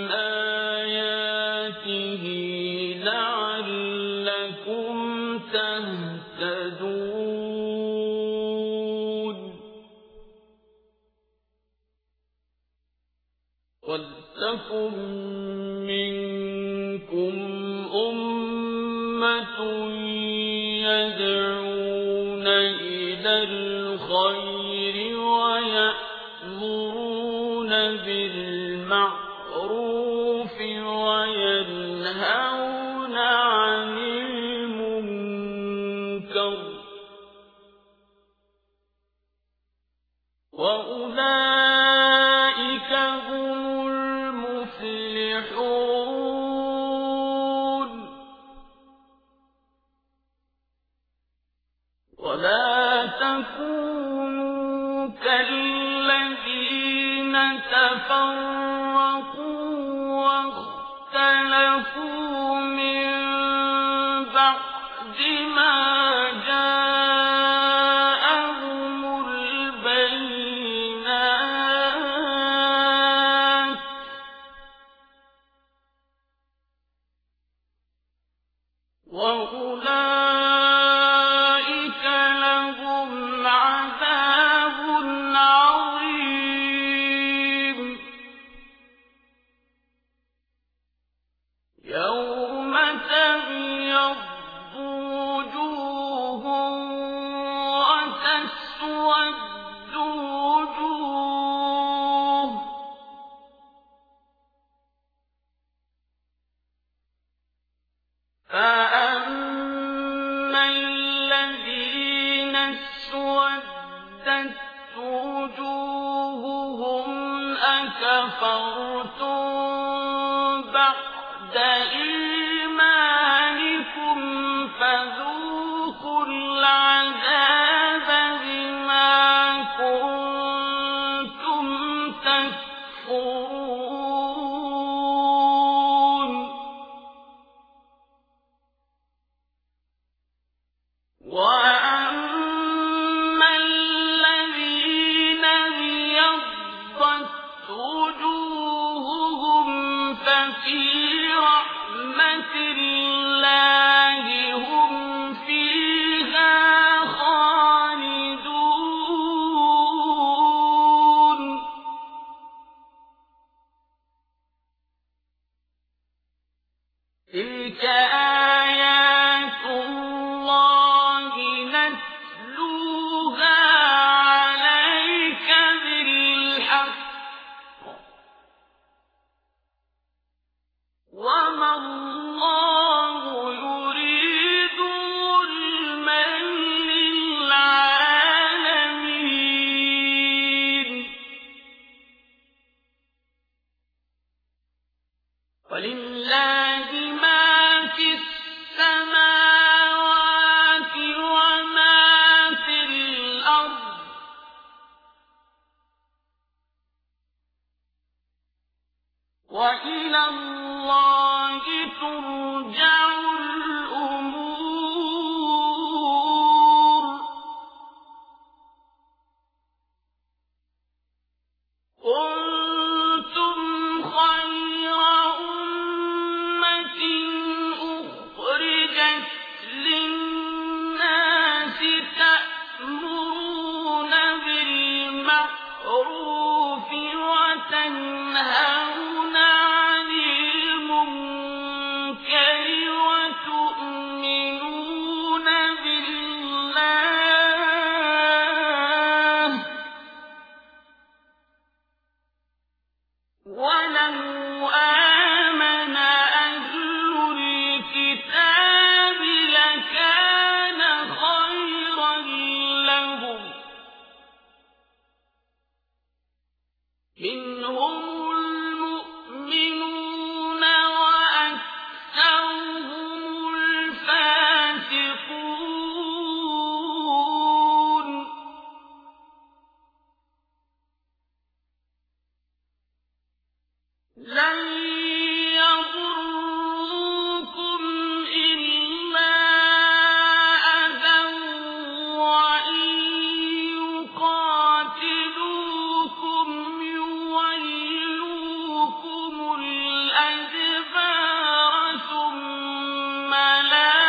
آياته لعلكم تهتدون. ولتكن منكم أمة يدعون إلى الخير ويأمرون بالمعروف وينهون عن المنكر وأولئك هم المفلحون. ولا تكونوا كالذين تفرقوا واختلفوا من بعد ما جاءهم البينات وأولئك لهم عذاب عظيم. يوم تبيض وجوه وتسود وجوه فأما الذين اسودت وجوههم أكفرتم بعد إيمانكم فذوقوا العذاب بما كنتم وَأَمَّا الَّذِينَ ابْيَضَّتْ وُجُوهُهُمْ فَفِي رَحْمَةِ اللَّهِ هُمْ فِيهَا خَالِدُونَ تِلْكَ آيَاتُ اللَّهِ نَتْلُوهَا عَلَيْكَ بِالْحَقِّ ۚ وَمَا اللَّهُ يُرِيدُ ظُلْمًا لِّلْعَالَمِينَ وَلِلَّهِ مَا فِي السَّمَاوَاتِ وَمَا فِي الْأَرْضِ ۚ وَإِلَى اللَّهِ تُرْجَعُ الْأُمُورُ كُنتُمْ خَيْرَ أُمَّةٍ أُخْرِجَتْ لِلنَّاسِ تَأْمُرُونَ بِالْمَعْرُوفِ وَتَنْهَوْنَ عَنِ الْمُنكَرِ وَتُؤْمِنُونَ بِاللَّهِ ۗ وَلَوْ آمَنَ أَهْلُ الْكِتَابِ لَكَانَ خَيْرًا لَّهُم ۚ مِّنْهُمُ الْمُؤْمِنُونَ وَأَكْثَرُهُمُ الْفَاسِقُونَ لَن يَضُرُّوكُمْ إِلَّا أَذًى وَإِن يُقَاتِلُوكُمْ يُوَلُّوكُمُ الْأَدْبَارَ ثُمَّ لَا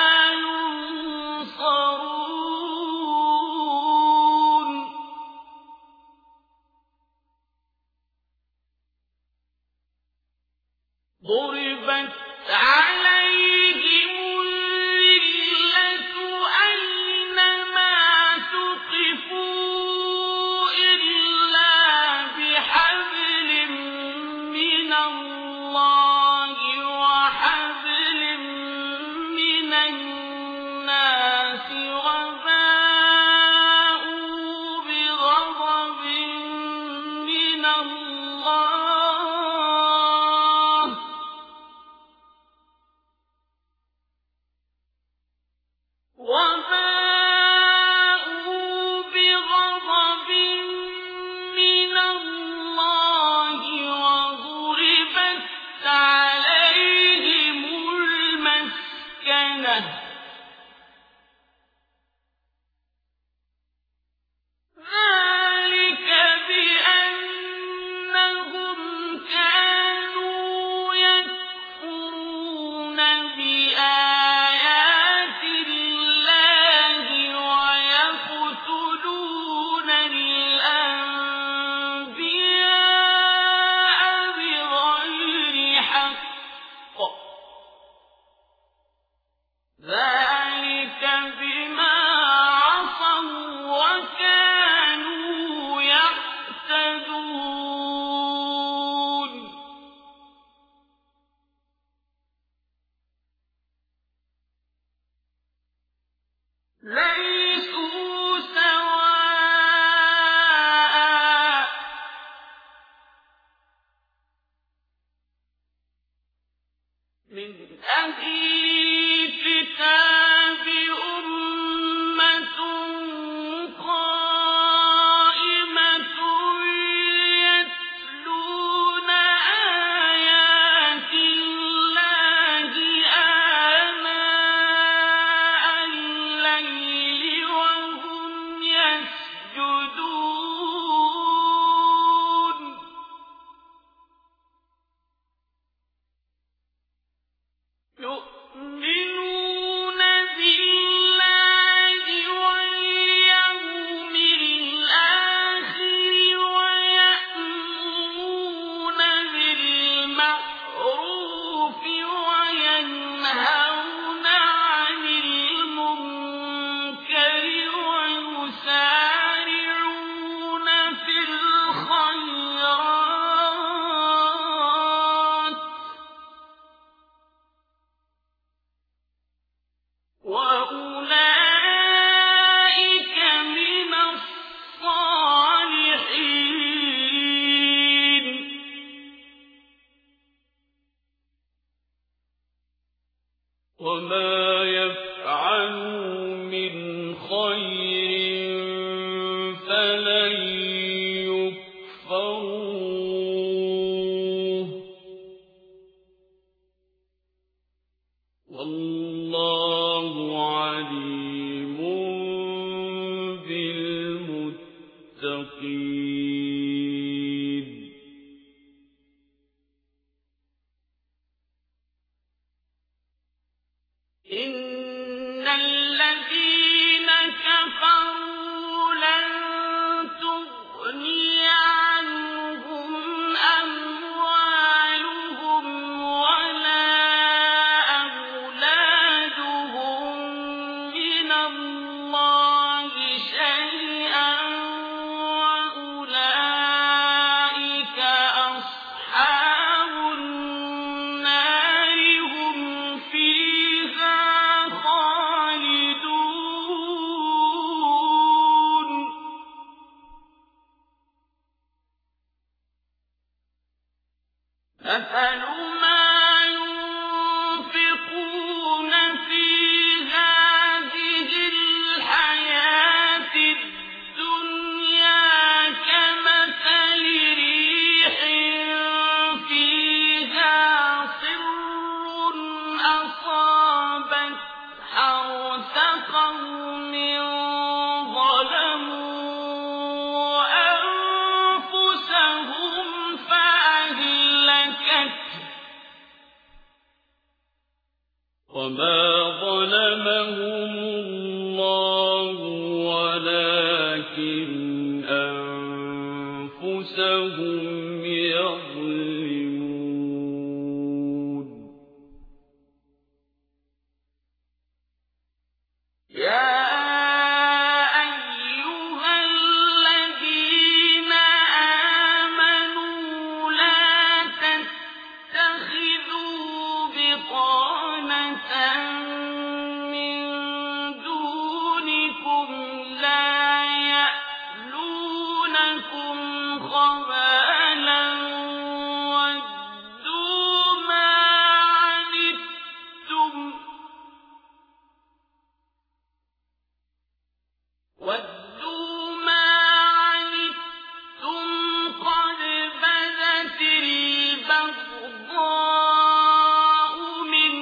يُنصَرُونَ ضُرِبَتْ عَلَيْهِمُ الذِّلَّةُ أَيْنَمَا ثُقِفُوا إِلَّا بِحَبْلٍ مِّنَ اللَّهِ وَحَبْلٍ مِّنَ النَّاسِ وَبَاءُوا بِغَضَبٍ مِّنَ اللَّهِ وَضُرِبَتْ عَلَيْهِمُ الْمَسْكَنَةُ ۚ ذَٰلِكَ بِأَنَّهُمْ كَانُوا يَكْفُرُونَ بِآيَاتِ اللَّهِ وَيَقْتُلُونَ الْأَنبِيَاءَ بِغَيْرِ حَقٍّ ۚ ذَٰلِكَ بِمَا عَصَوا وَّكَانُوا يَعْتَدُونَ لَيْسُوا سَوَاءً ۗ مِّنْ أَهْلِ الْكِتَابِ أُمَّةٌ قَائِمَةٌ يَتْلُونَ آيَاتِ اللَّهِ آنَاءَ اللَّيْلِ وما يفعلوا من خير فلن يكفروه والله عليم بالمتقين إن الذين كفروا لن تغني عنهم أموالهم ولا أولادهم من الله شيئا وأولئك أصحاب النار هم فيها خالدون مثل ما ينفقون في هذه الحياة الدنيا كمثل ريح فيها صر أصابت حرث قوم ظلموا أنفسهم فأهلكته وما ظلمهم الله ولكن أنفسهم يظلمون يا أيها الذين آمنوا لا تتخذوا بطانة من دونكم لا يألونكم خبالا ودوا ما عنتم قد بدت البغضاء من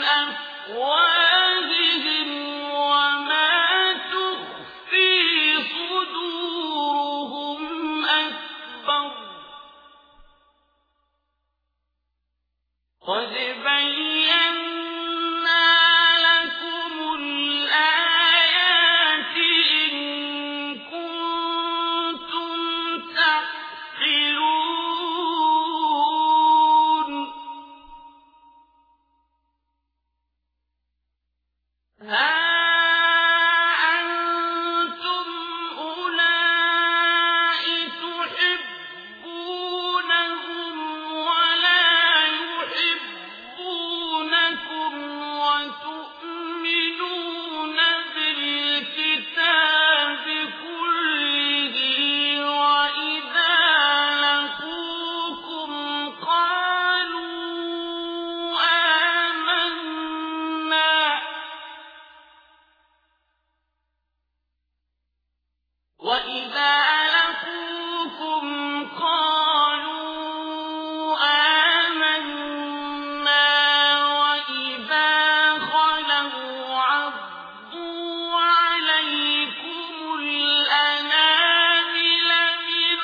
أفواههم وما تخفي صدورهم أكبر قد بينا لكم الآيات إن كنتم تعقلون ها أنتم أولئك تحبونهم ولا يحبونكم وتؤمنون بالكتاب كله وإذا لقوكم قالوا آمنا وإذا خلوا عضوا عليكم الأنامل من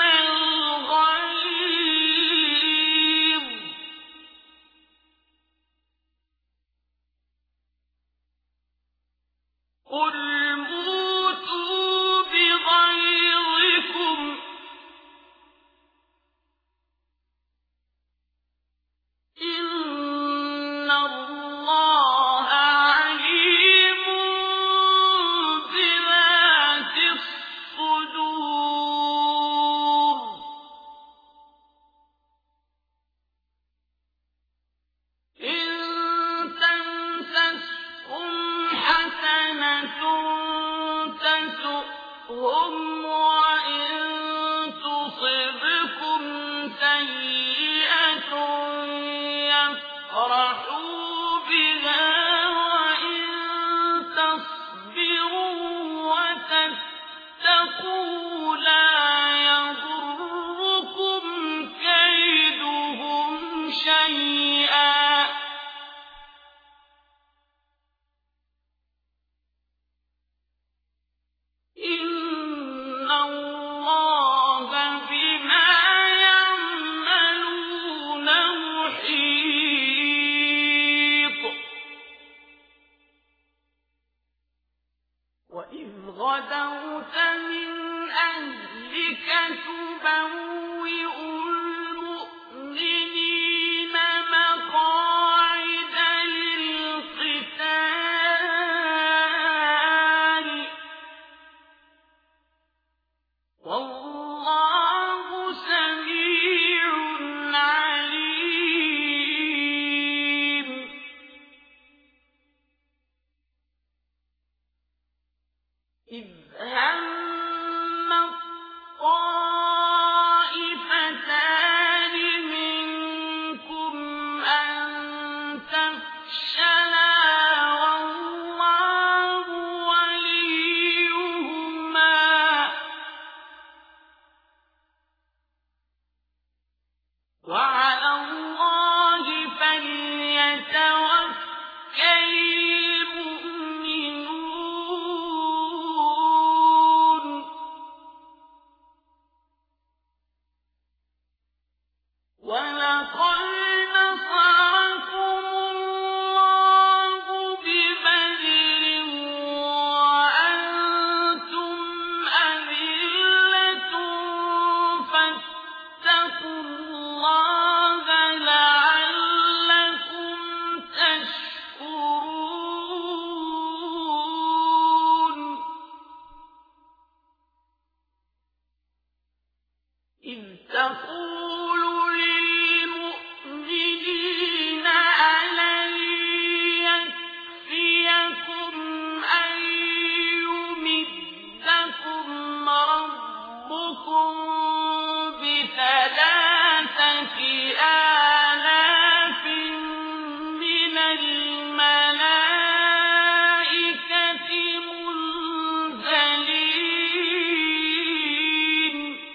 الغيظ قل موتوا بغيظكم إن الله عليم بذات الصدور إن تمسسهم حسنة تسؤهم وإن تصبكم سيئة يفرحوا بها غدوت من أهلك تبوئ المؤمنين مقاعد للقتال والله سميع عليم. إذ هم الطائفتان منكم أن تفشلا والله وليهما وعلى الله فليتوكل المؤمنون. ولقد نصركم الله ببدر وأنتم أذلة فاتقوا الله لعلكم تشكرون. إذ تقول للمؤمنين ألن يكفيكم أن يمدكم ربكم ب3,000 من الملائكة منزلين.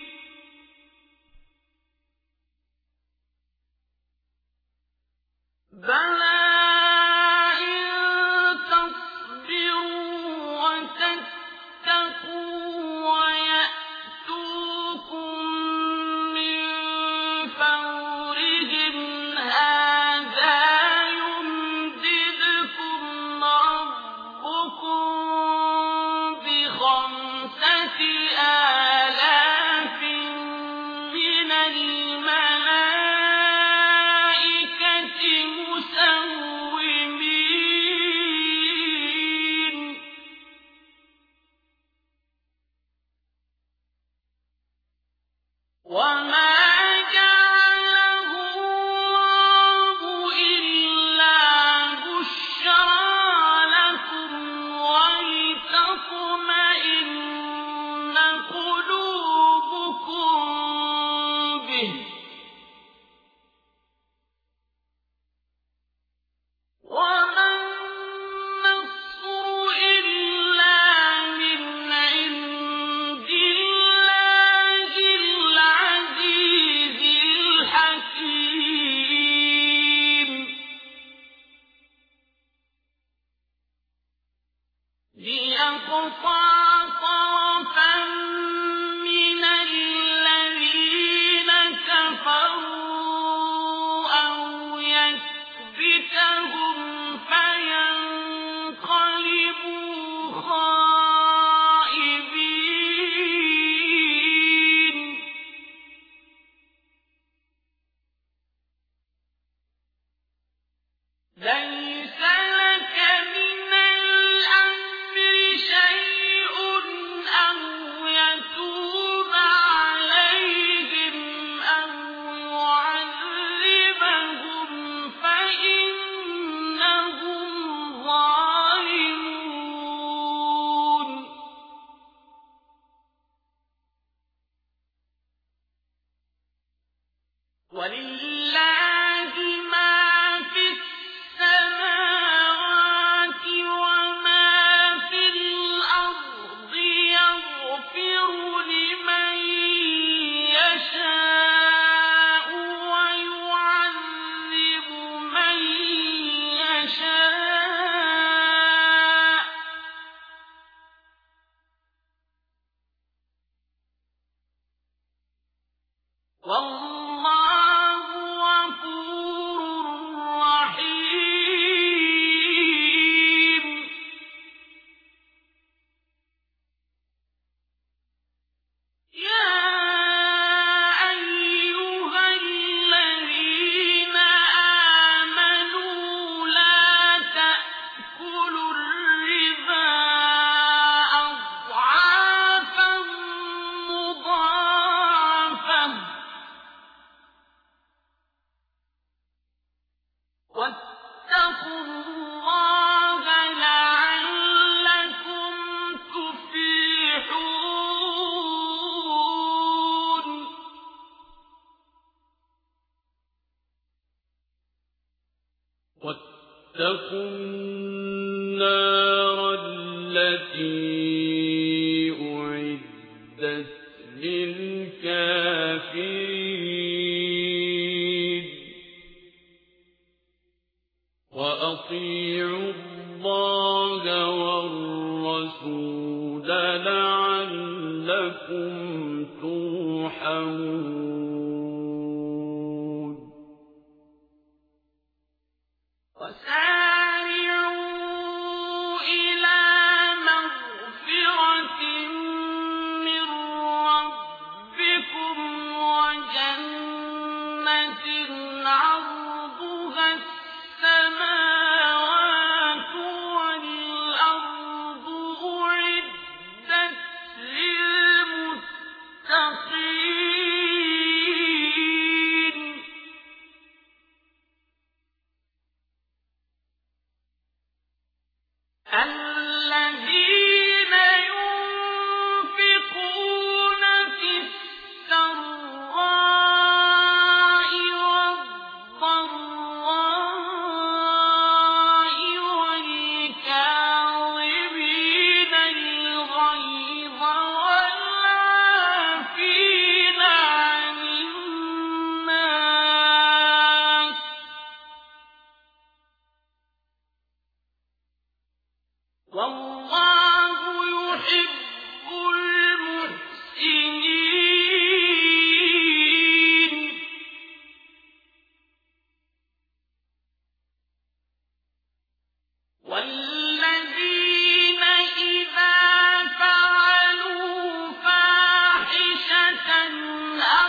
بلى إن تصبروا وتتقوا ويأتوكم من فورهم هذا يمددكم ربكم ب5,000 من الملائكة مسومين. وما جعله الله إلا بشرى لكم ولتطمئن قلوبكم به وما النصر إلا من عند الله العزيز الحكيم. ليقطع طرفا من الذين كفروا أو يكبتهم فينقلبوا خائبين. ليس لك من الأمر شيء واتقوا النار التي أعدت للكافرين وأطيعوا الله والرسول لعلكم ترحمون وسارعوا إلى مغفرة من ربكم وجنة عرضها السماوات والأرض أعدت للمتقين الذين ينفقون في السراء والضراء والكاظمين الغيظ والعافين عن الناس والله يحب المحسنين والذين إذا فعلوا فاحشة أو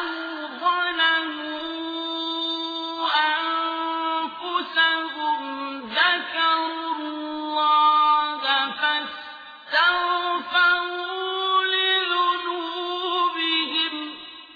ظلموا أنفسهم ذكروا الله فاستغفروا لذنوبهم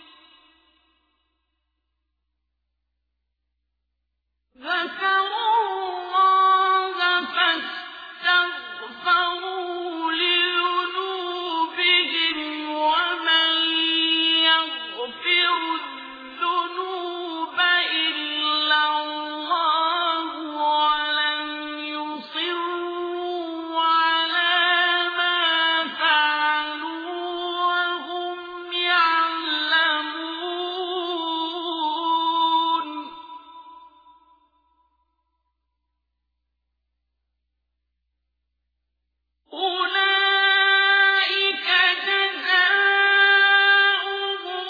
ومن يغفر الذنوب إلا الله ولم يصروا على ما فعلوا وهم يعلمون أولئك جزاؤهم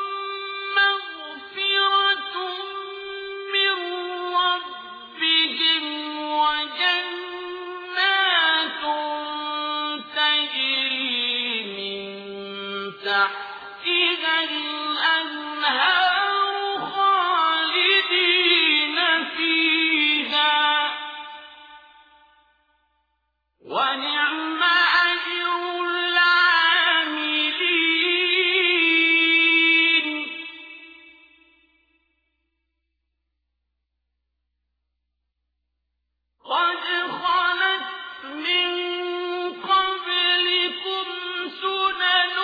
مغفرة من ربهم وجنات تجري من تحتها الأنهار خالدين فيها ونعم أجر العاملين قد خلت من قبلكم سنن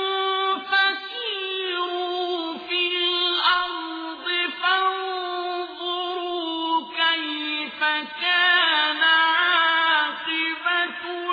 فسيروا في الأرض فانظروا كيف كان عاقبة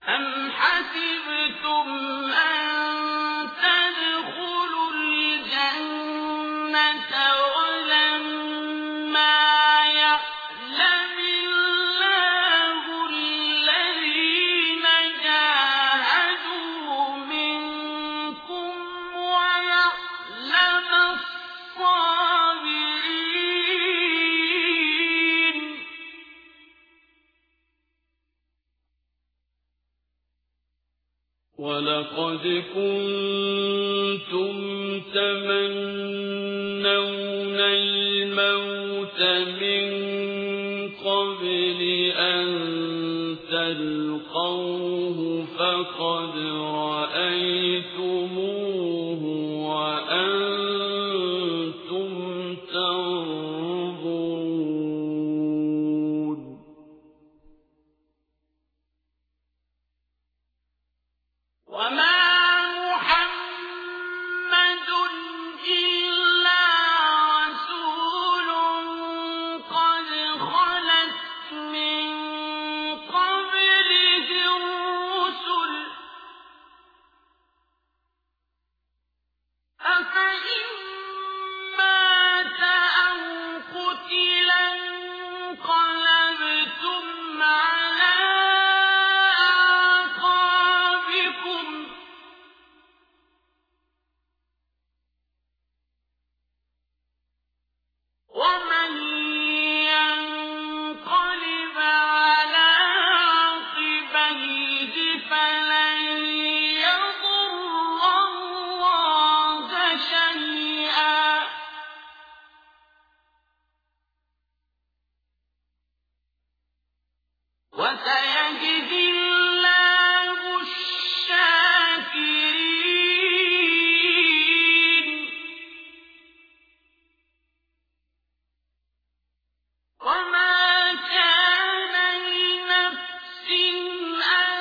أم حسبتم أن تدخلوا الجنة ولما يعلم الله الذين جاهدوا منكم ويعلم الصابرين ولقد كنتم تمنون الموت من قبل أن تلقوه فقد رأيتموه وأنتم تنظرون وما محمد إلا رسول قد خلت من قبله الرسل أفإن مات أو قتل انقلبتم على أعقابكم ومن ينقلب على عقبيه فلن يضر الله شيئا وسيجزي الله الشاكرين وما كان لنفس أن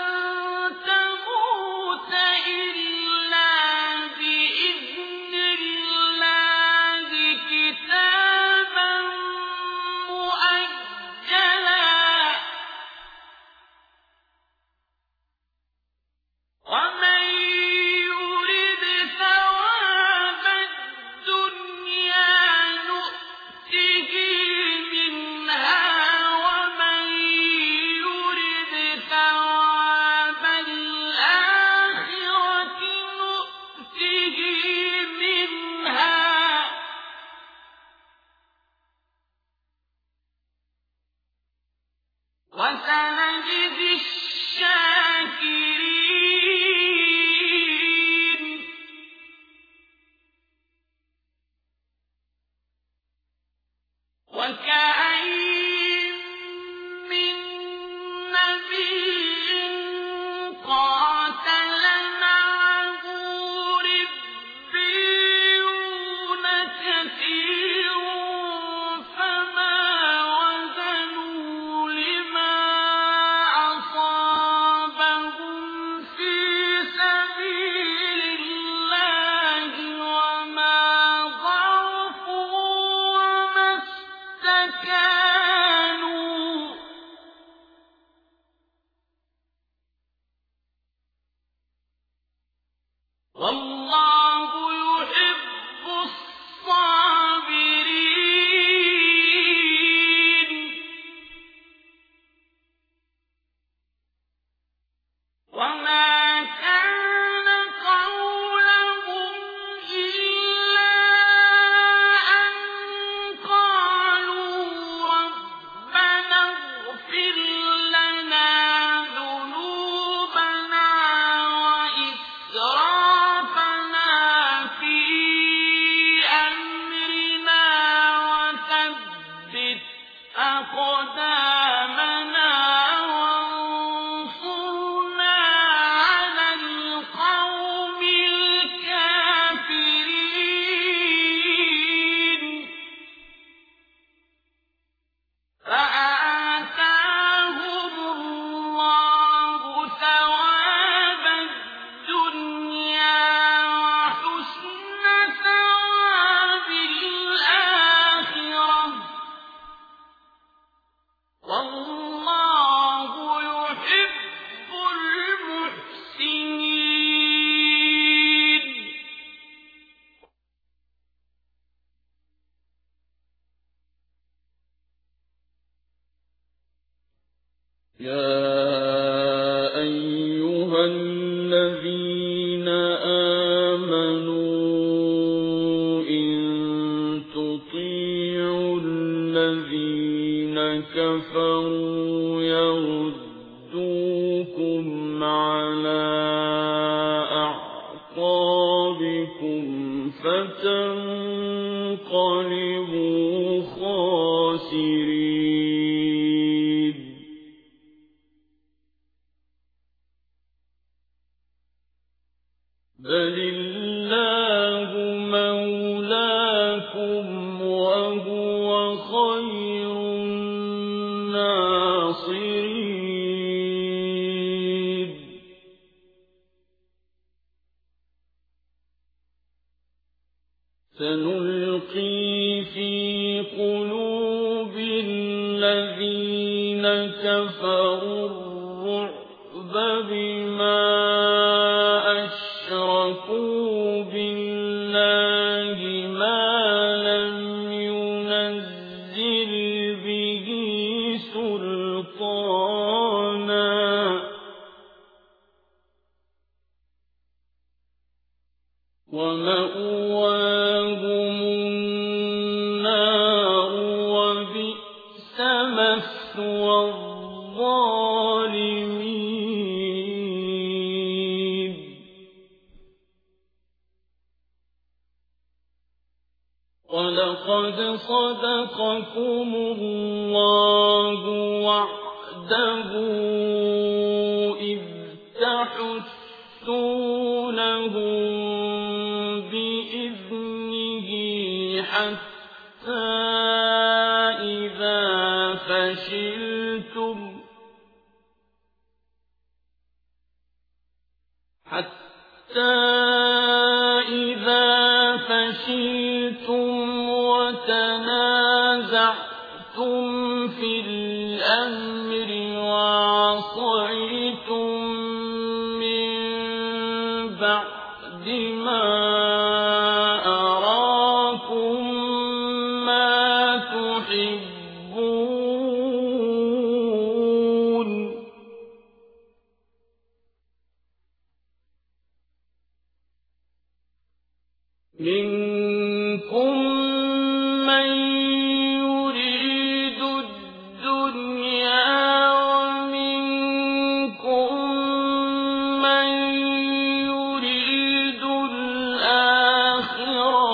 تموت إلا بإذن الله كتابا مؤجلا ومن يرد ثواب الدنيا نؤته منها ومن يرد ثواب الآخرة نؤته منها وسنجزي الشاكرين وكأين من نبي قاتل معه ربيون كثير فما وهنوا لما أصابهم في سبيل الله وما ضعفوا وما استكانوا والله يحب الصابرين وما كان قولهم إلا أن قالوا ربنا اغفر لنا ذنوبنا وإسرافنا في أمرنا وثبت أقدامنا وانصرنا على القوم الكافرين فآتاهم يا أيها الذين آمنوا إن تطيعوا الذين كفروا يردوكم على أعقابكم فتنقلبوا خاسرين. بل الله مولاكم وهو خير الناصرين. سنلقي في قلوب الذين كفروا الرعب بما أشركوا بالله ما لم ينزل به سلطانا ومأواهم النار وبئس مثوى الظالمين. ولقد صدقكم الله وعده إذ تحسونهم بإذنه حتى إذا فشلتم وتنازعتم في الأمر وعصيتم من بعد ما أراكم ما تحبون. منكم من يريد الدنيا ومنكم من يريد الآخرة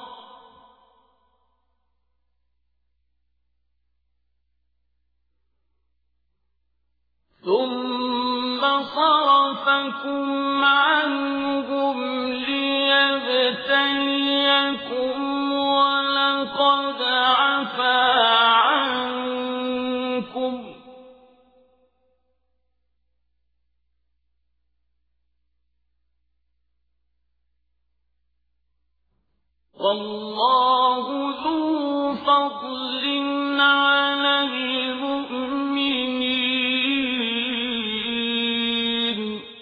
ثم صرفكم عنهم ليبتليكم ولقد عفا عنكم والله ذو فضل على المؤمنين.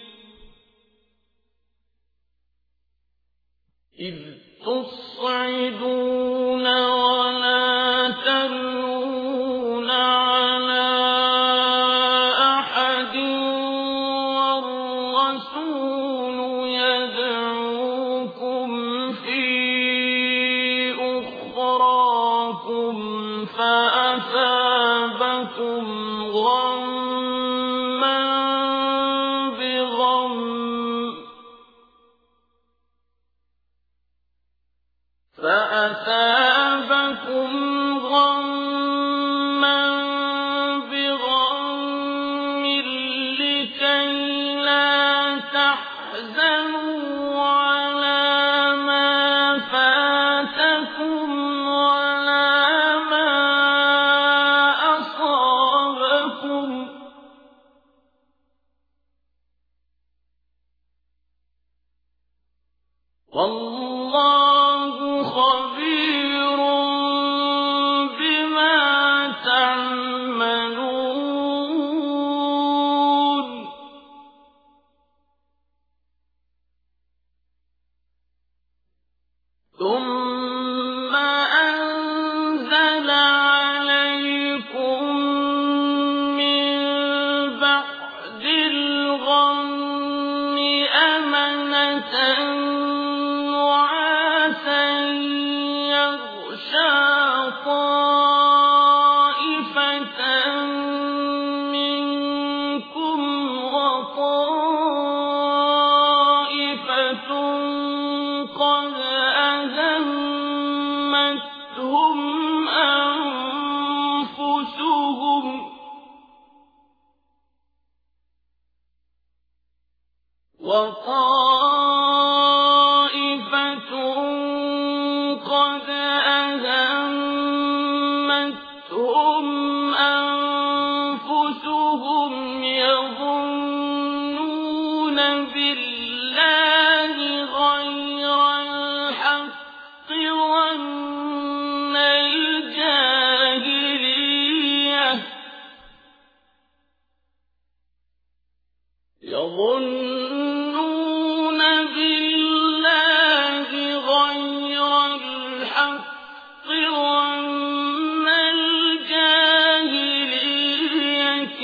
إذ تصعدون ولا تلوون على أحد والرسول يدعوكم في أخراكم فأثابكم غما بغم لكي لا تحزنوا على ما فاتكم ولا ما أصابكم والله خبير بما تعملون. ثم أنزل عليكم من وطائفة قد أهمتهم أنفسهم يظنون بالله غير الحق ظن الجاهلية يظنون بالله غير الحق ظن الجاهلية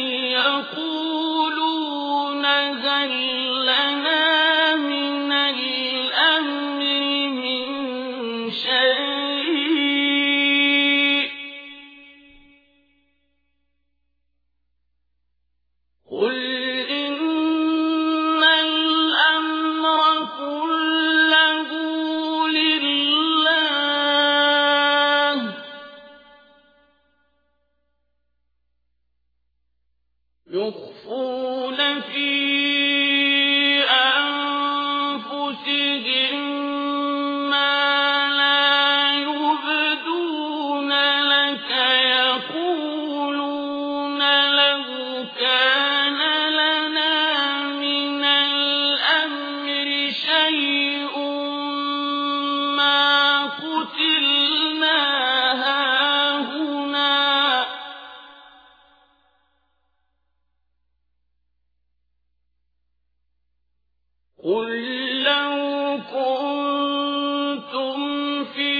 يقولون هل لنا من الأمر من شيء قل إن الأمر كله لله يخفون في أنفسهم ما لا يبدون لك يقولون لو كان لنا من الأمر شيء ما قتلنا هاهنا قل لو كنتم في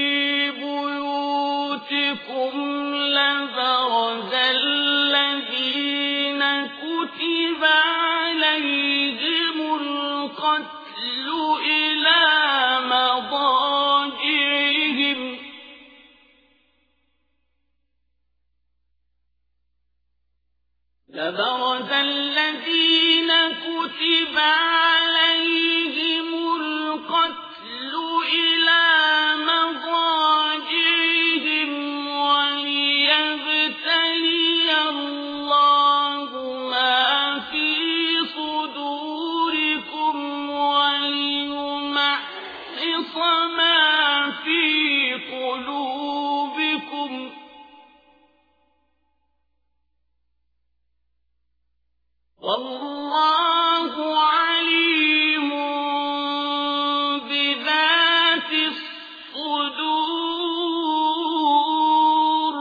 بيوتكم لبرز الذين كتب عليهم القتل إلى مضاجعهم لبرز الذين كتب عليهم القتل إلى مضاجعهم وليبتلي الله ما في صدوركم وليمحص ما في قلوبكم والله عليم بذات الصدور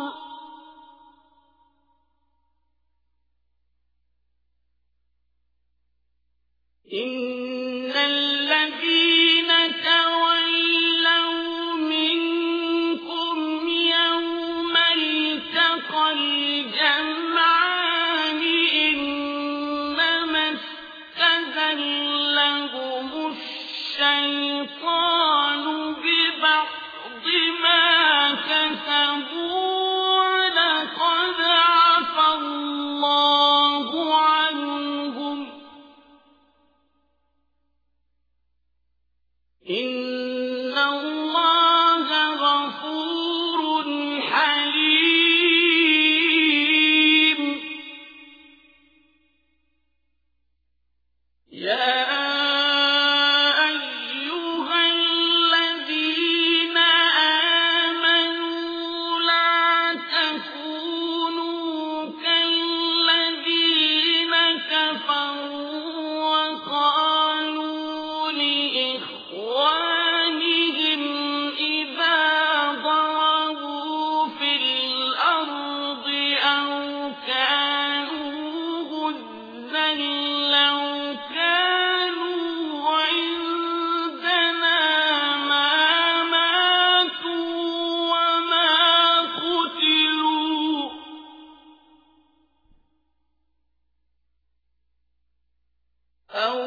إن الذين تولوا منكم يوم التقى الجمعان إنما استزلهم الشيطان ببعض ما كسبوا ولقد عفا الله عنهم إن الله غفور حليم يا أيها الذين آمنوا لا تكونوا كالذين كفروا وقالوا لإخوانهم إذا ضربوا في الأرض أو كانوا غزا لو كانوا عندنا ما ماتوا وما قتلوا أو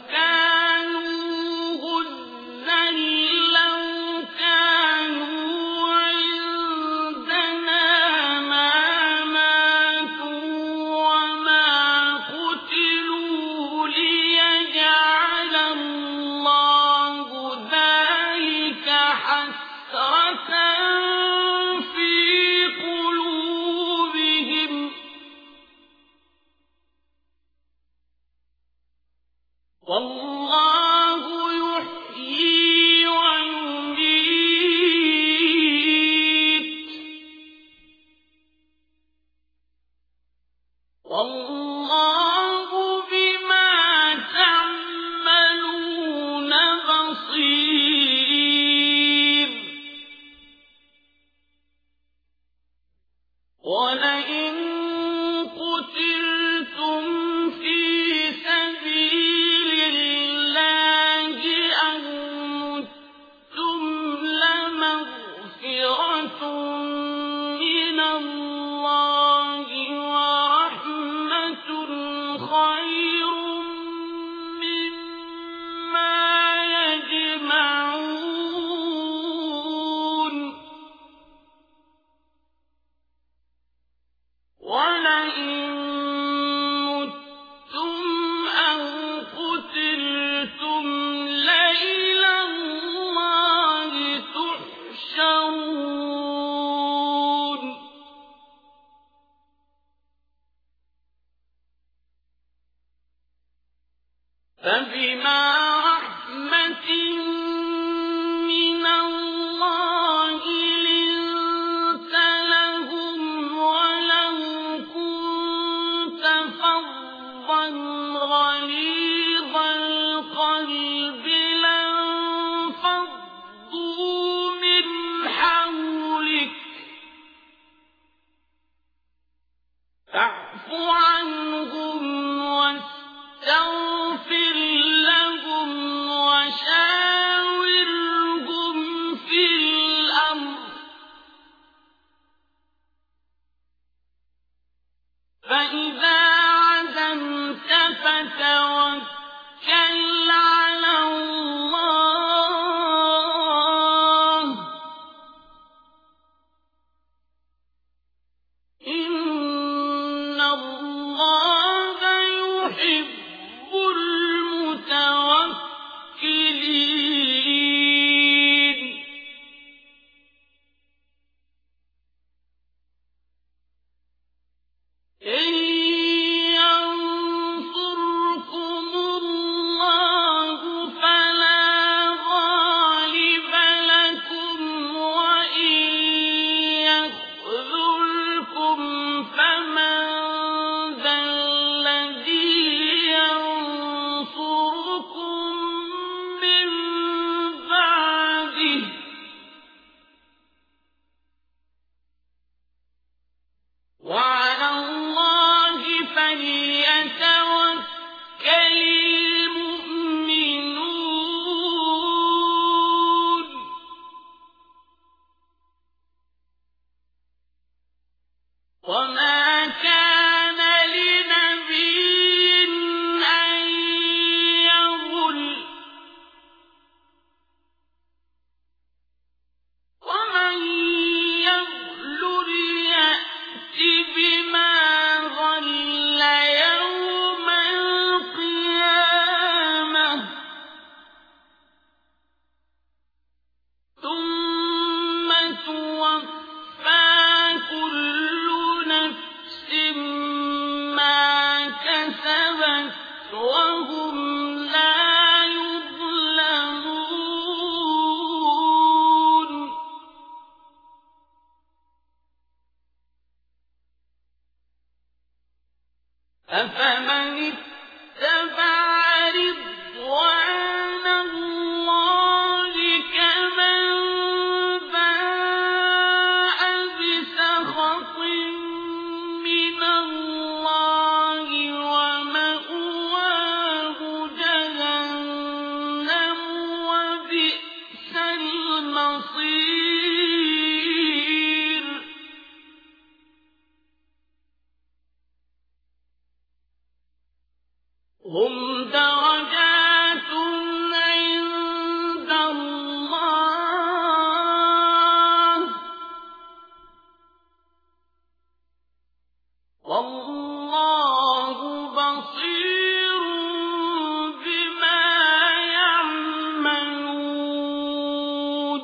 كانوا غزا لو كانوا عندنا ما ماتوا وما قتلوا ليجعل الله ذلك حسرة في قلوبهم والله والله بما تعملون بصير ولئن قتلتم في سبيل الله أو متم لمغفرة من الله ورحمة خير مما يجمعون ولئن متم أو قتلتم لإلى الله تحشرون فبما رحمة من الله لنت لهم ولو كنت فظا غليظ القلب لانفضوا من حولك فاعف عنهم واستغفر لهم وشاورهم في الأمر فإذا عزمت فتوكل على الله إن الله يحب المتوكلين إن ينصركم الله فلا غالب لكم وإن يخذلكم فمن ذا الذي ينصركم من بعده وعلى الله فليتوكل المؤمنون وما كان لنبي أن يغل ومن يغل يأت بما غل يوم القيامة ثم توفى كل نفس ما كسبت وهم لا يظلمون أفمن اتبع رضوان الله كمن باء بسخط من الله ومأواه جهنم وبئس المصير هم درجات عند الله والله بصير بما يعملون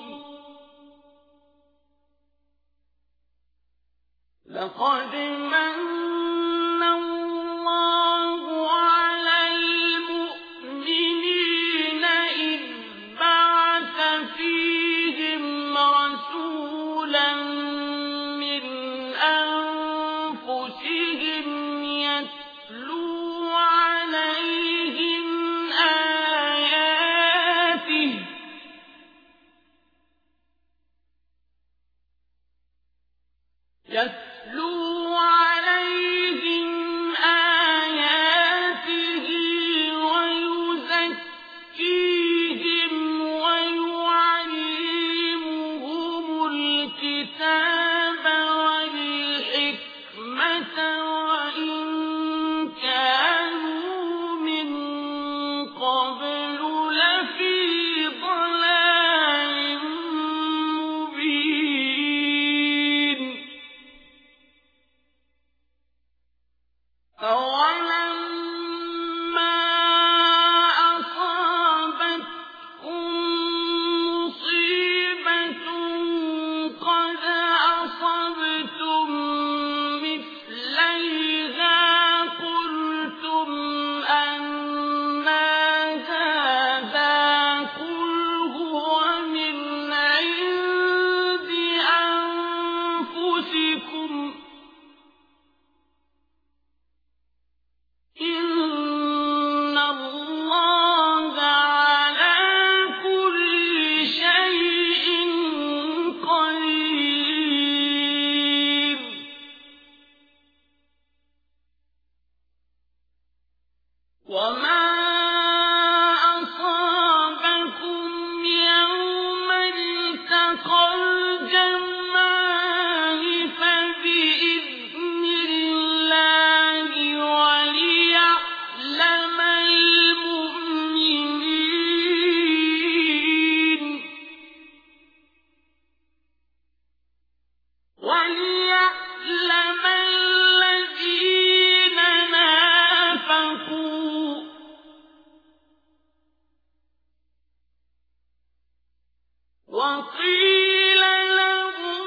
لقد من الله على المؤمنين وما أصابكم يوم التقى الجمعان فبإذن الله وليعلم المؤمنين وليعلم الذين نافقوا وقيل لهم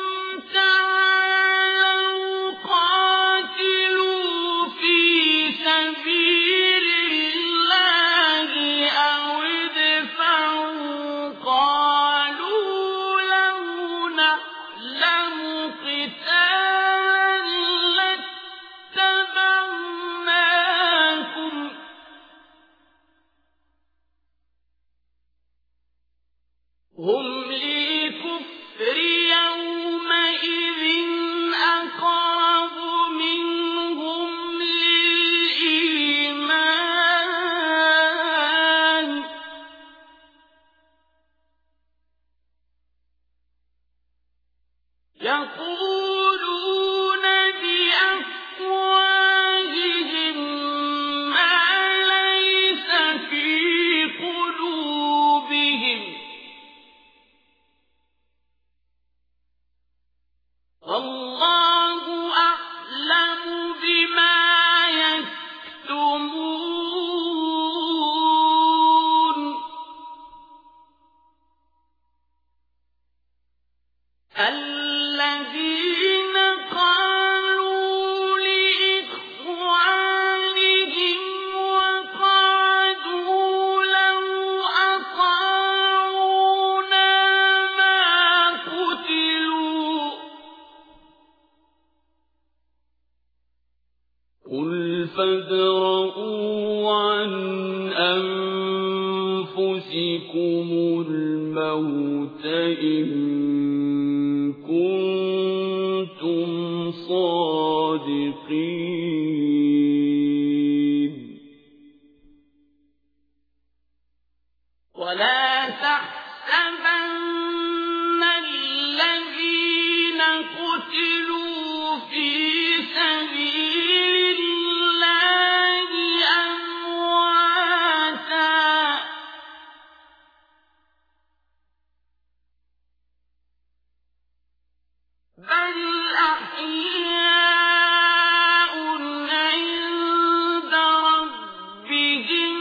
تعالوا قاتلوا في سبيل الله أو ادفعوا قالوا لو نعلم قتالا لاتبعناكم هم للكفر يومئذ أقرب منهم للإيمان يقولون بأفواههم ما ليس في قلوبهم والله أعلم بما يكتمون الذين قالوا لإخوانهم وقعدوا لو أطاعونا ما قتلوا قل فادرءوا عن أنفسكم الموت إن كنتم صادقين ولا تحسبن الذين قتلوا في سبيل الله أمواتا بل أحياء عند ربهم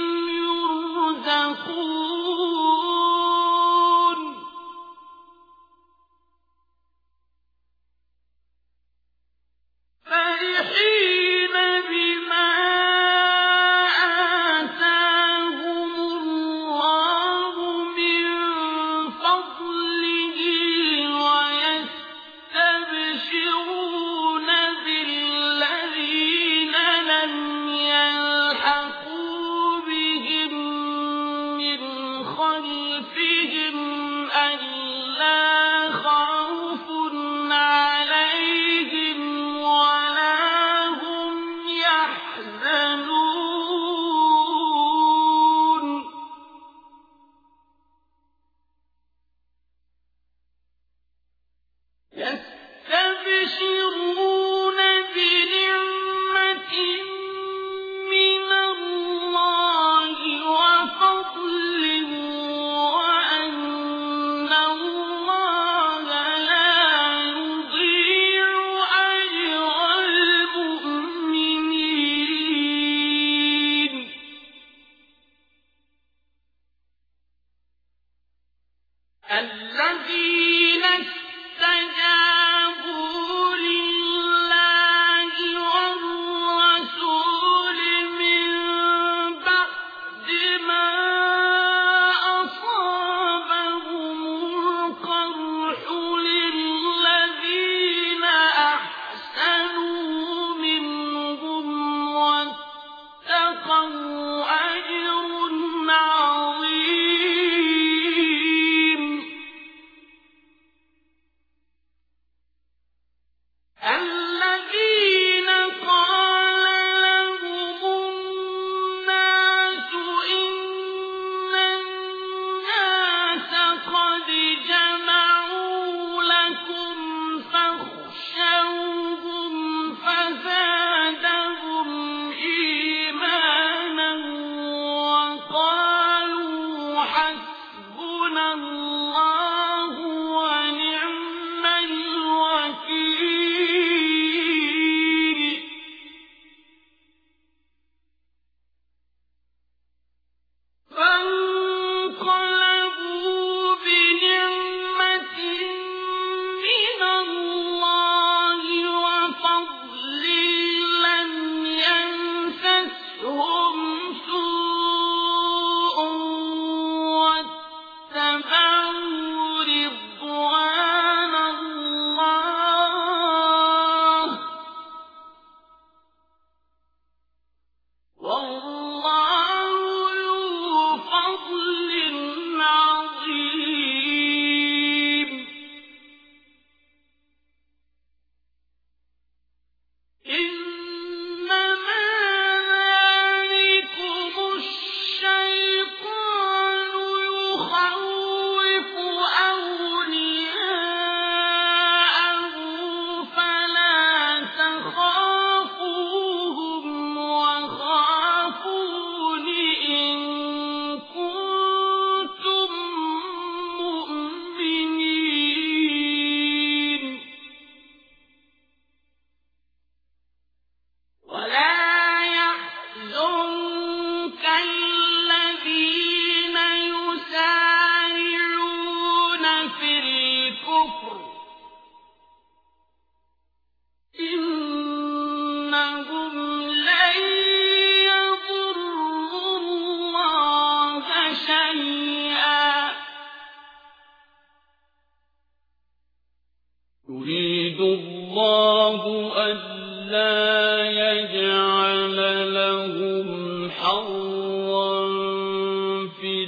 يرزقون فرحين بما آتاهم الله من فضله ويستبشرون بالذين لم يلحقوا بهم من خلفهم ألا خوف عليهم ولا هم يحزنون يستبشرون بنعمة من الله وفضل وأن الله لا يضيع أجر المؤمنين حرا في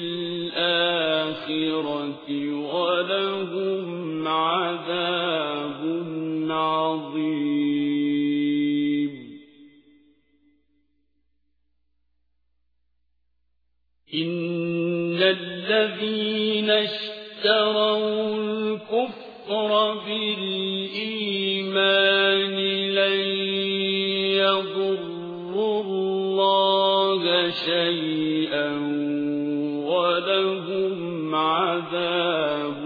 الآخرة ولهم عذاب عظيم إن الذين اشتروا الكفر بالإيمان لن يضروا الله شيئا ولهم عذاب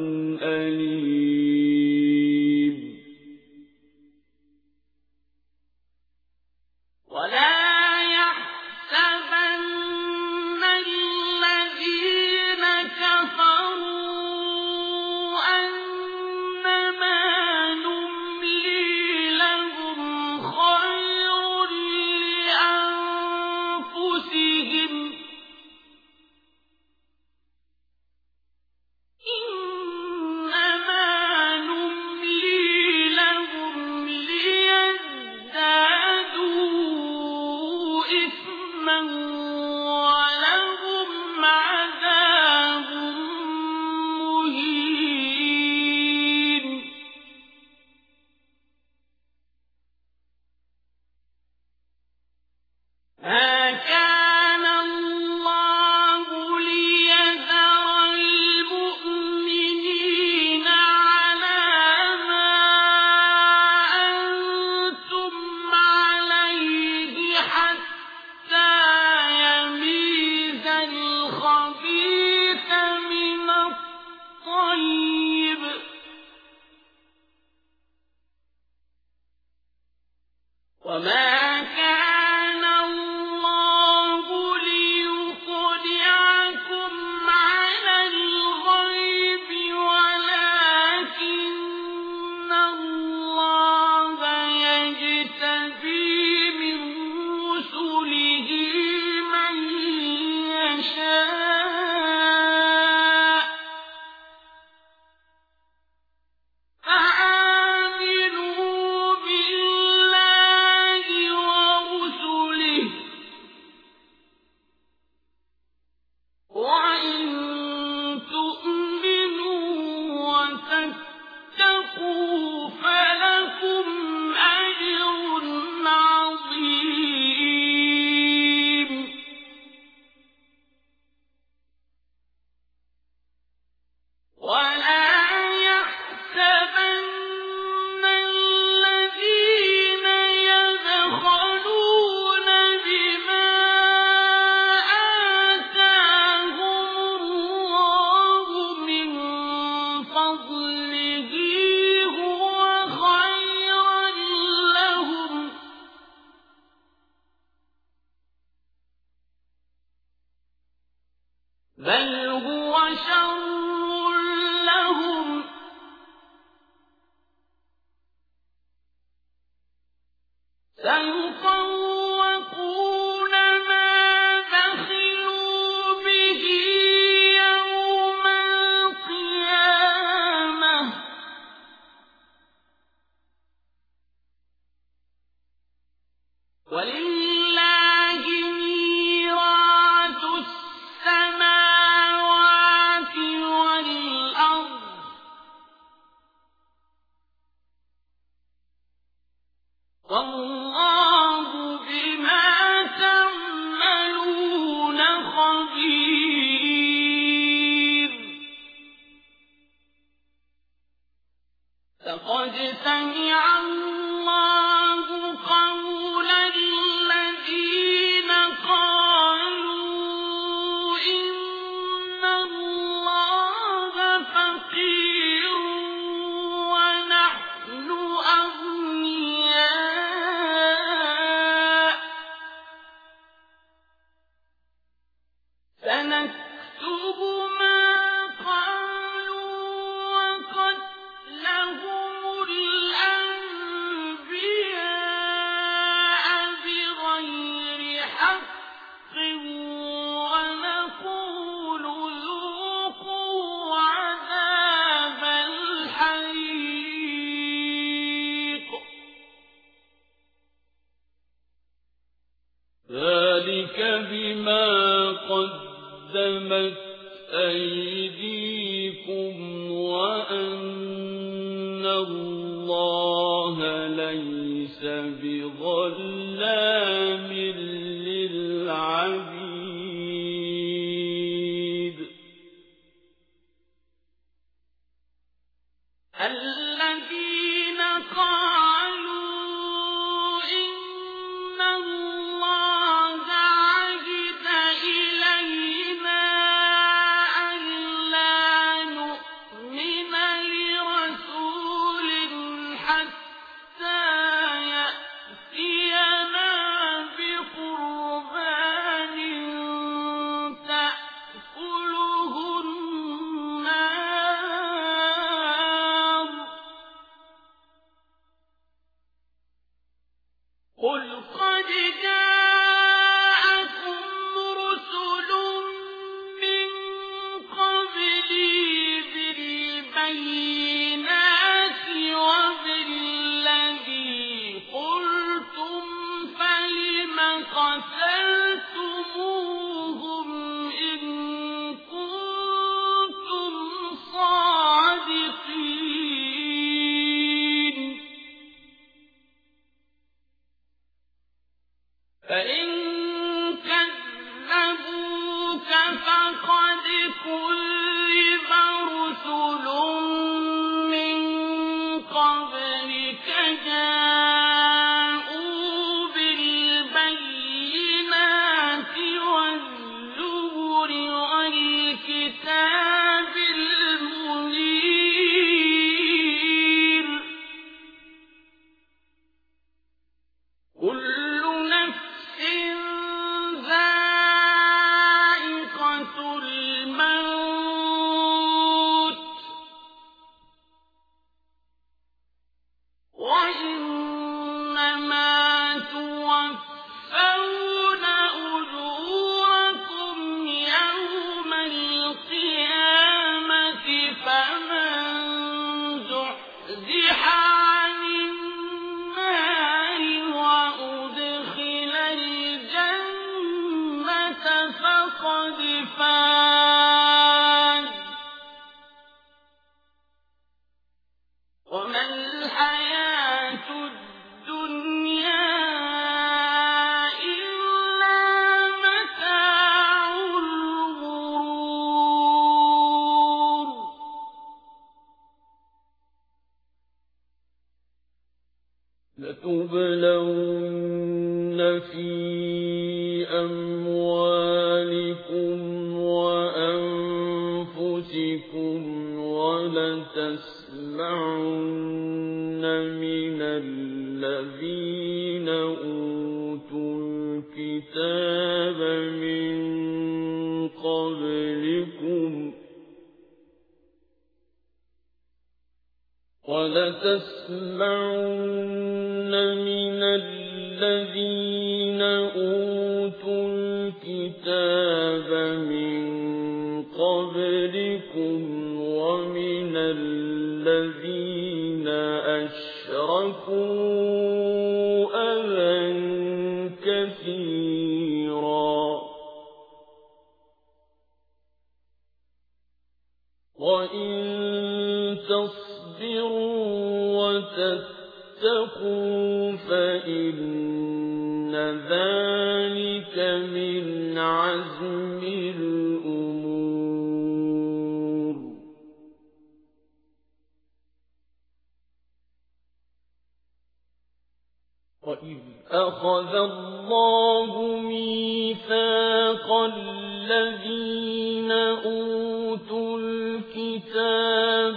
أليم ولا يحسبن الذين كفروا أنما نملي لهم خير لأنفسهم إنما نملي لهم ليزدادوا إثما ولهم عذاب مهين ما كان الله ليذر المؤمنين على ما أنتم عليه حتى يميز الخبيث من الطيب وما كان الله ليطلعكم على الغيب ولكن الله يجتبي من رسله من يشاء فآمنوا بالله ورسله وإن تؤمنوا وتتقوا فلكم أجر عظيم ولا يحسبن الذين يبخلون بما آتاهم الله من فضله هو خيرا لهم بل هو شر لهم سيطوقون ما بخلوا به يوم القيامة ولله ميراث السماوات والأرض والله بما تعملون خبير لقد سمع الله قول الذين قالوا إن الله فقير ونحن أغنياء سنكتب ما قالوا وقتلهم الأنبياء بغير حق ونقول ذوقوا عذاب الحريق ذلك بما قدمت أيديكم وأن الله ليس بظلام للعبيد. الذين قالوا إن الله عهد إلينا ألا نؤمن لرسول حتى يأتينا بقربان تأكله النار قل قد جاءكم رسل من قبلي بالبينات وبالذي قلتم فلم قتلتموهم إن كنتم صادقين فإن كذبوك فقد كذب رسل من قبلك جاءوا بالبينات والزبر والكتاب المنير كل نفس ذائقة الموت وإنما توفون أجوركم يوم القيامة فمن زحزح عن النار وأدخل الجنة فقد فاز وما الحياة الدنيا إلا متاع الغرور لتبلون في أموالكم وأنفسكم ولتسمعن من الذين أوتوا الكتاب من قبلكم ومن الذين أشركوا أذى كثيرا وإن تصبروا وتتقوا فإن ذلك من عزم الأمور. وإذ أخذ الله ميثاق الذين أوتوا الكتاب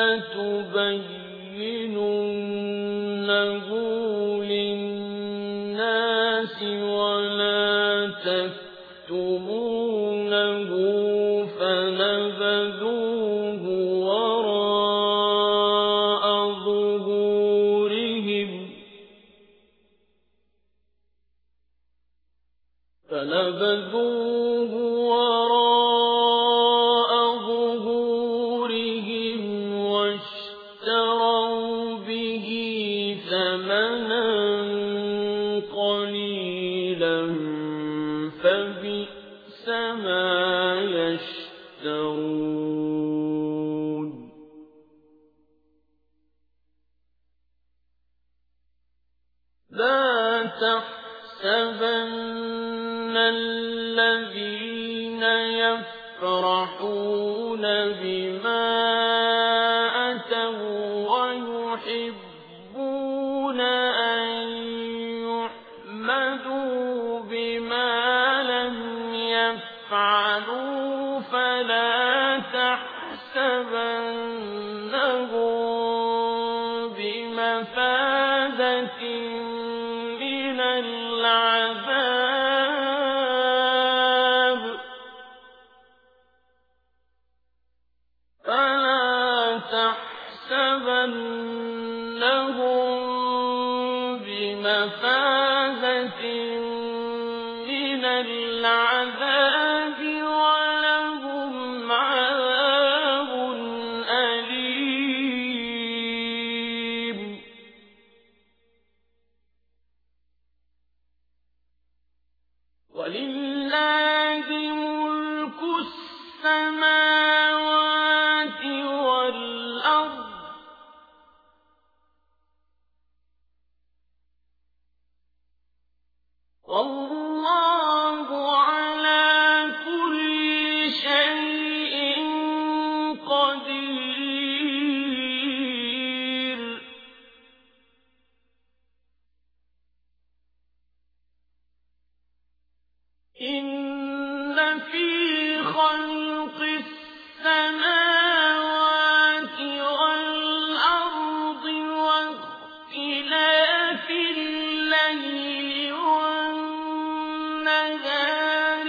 لتبيننه للناس ولا تكتمونه فنبذوه وراء ظهورهم واشتروا به ثمنا قليلا فبئس ما يشترون لا تحسبن الذين يفرحون بما أتوا ويحبون أن يحمدوا بما لم يفعلوا فلا تحسبنهم بمفازة من العذاب فلا تحسبنهم بمفازة من العذاب ولهم عذاب أليم ولله ملك السماوات والأرض والله على كل شيء قدير إن في خلق السماوات والأرض واختلاف الليل والنهار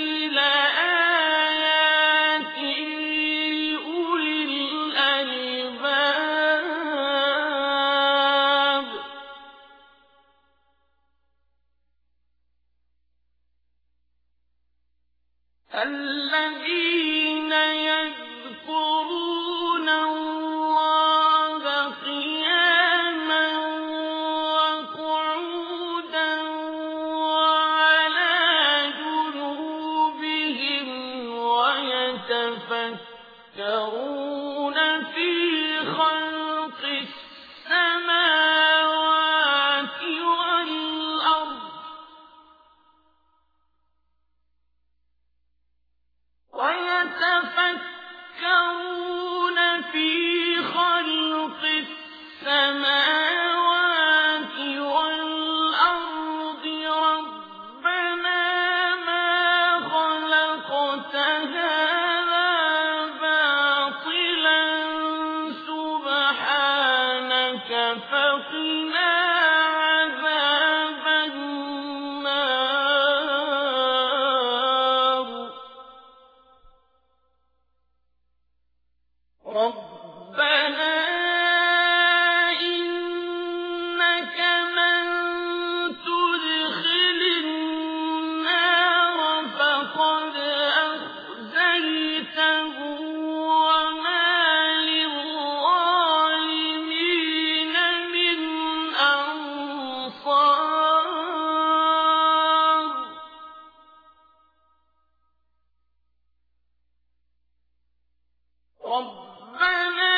لآيات لأولي الألباب الذين يذكرون الله قياما وقعودا وعلى جنوبهم ويتفكرون في خلق السماوات والأرض ربنا ما خلقت هذا باطلا سبحانك فقنا عذاب النار ربنا إنك من تدخل النار فقد أخزيته وما للظالمين من أنصار ربنا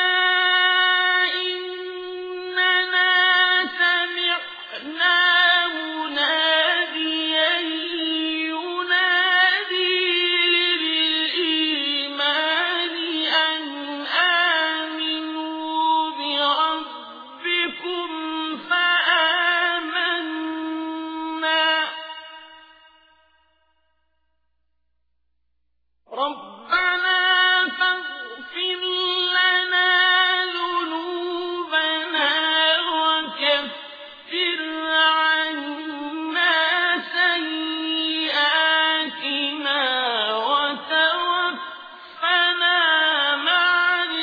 إننا سمعنا مناديا ينادي للإيمان أن آمنوا بربكم فآمنا ربنا فاغفر لنا ذنوبنا وكفر عنا سيئاتنا وتوفنا مع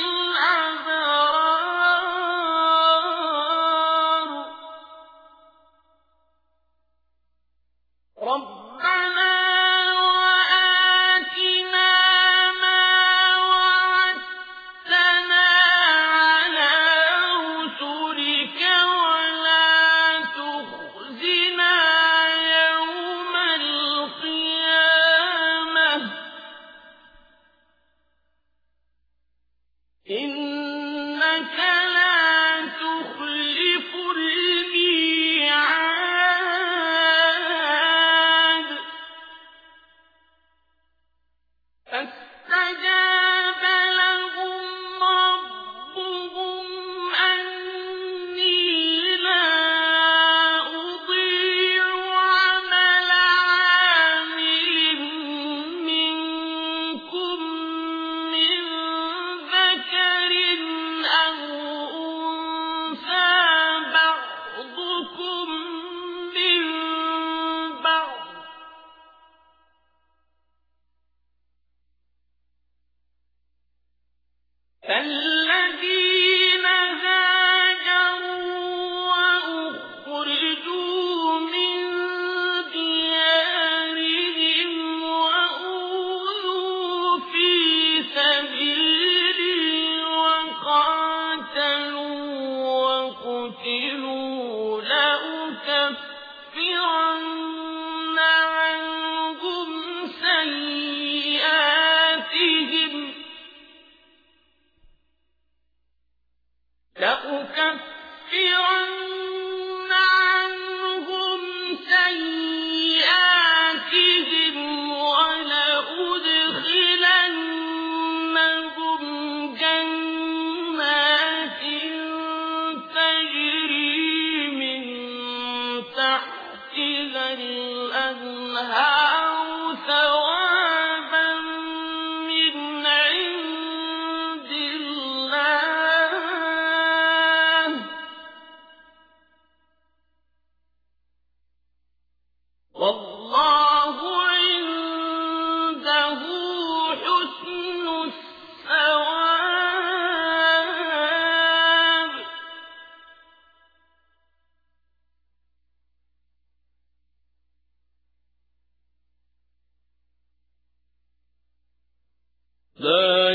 الأبرار ربنا وآتنا لا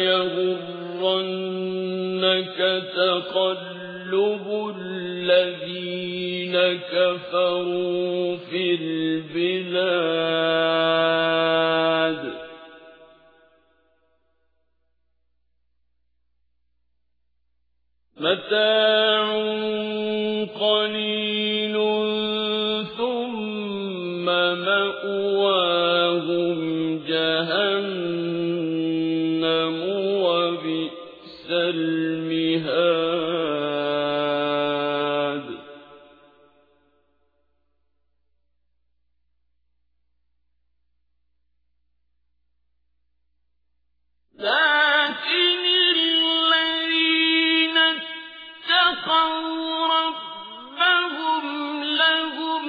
يغرنك تقلب الذين كفروا في البلاد متاع قليل ثم مأواهم جهنم وبئس المهاد لكن الذين اتقوا ربهم لهم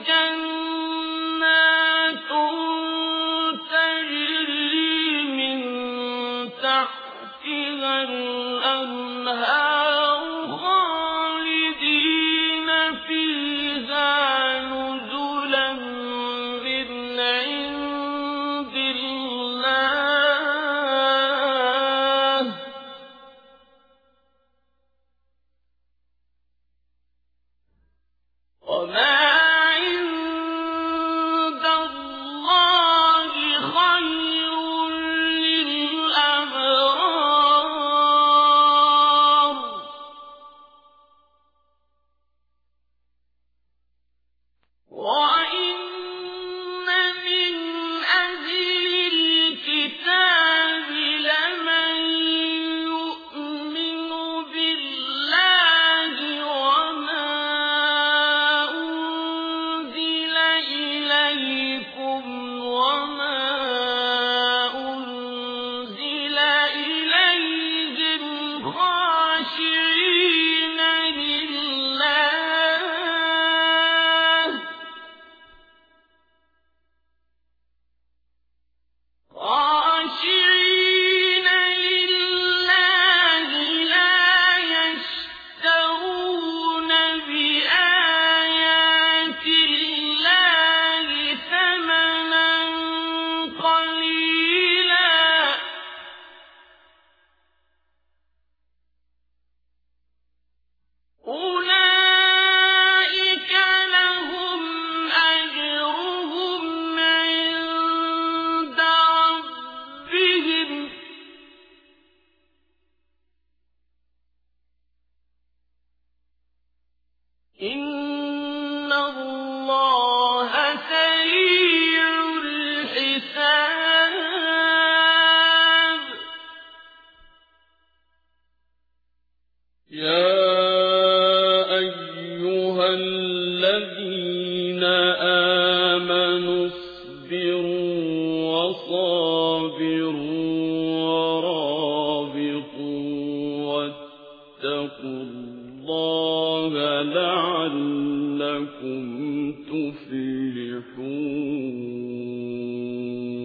جنات تجري من تحتها الأنهار خالدين فيها نزلا من عند الله وما عند الله خير للأبرار وإن من أهل الكتاب لمن يؤمن بالله وما أنزل إليكم وما أنزل إليهم خاشعين لله لا يشترون بآيات الله ثمنا قليلا أولئك لهم أجرهم عند ربهم إن الله سريع الحساب يا أيها الذين آمنوا اصبروا وصابروا ورابطوا واتقوا الله لعلكم تفلحون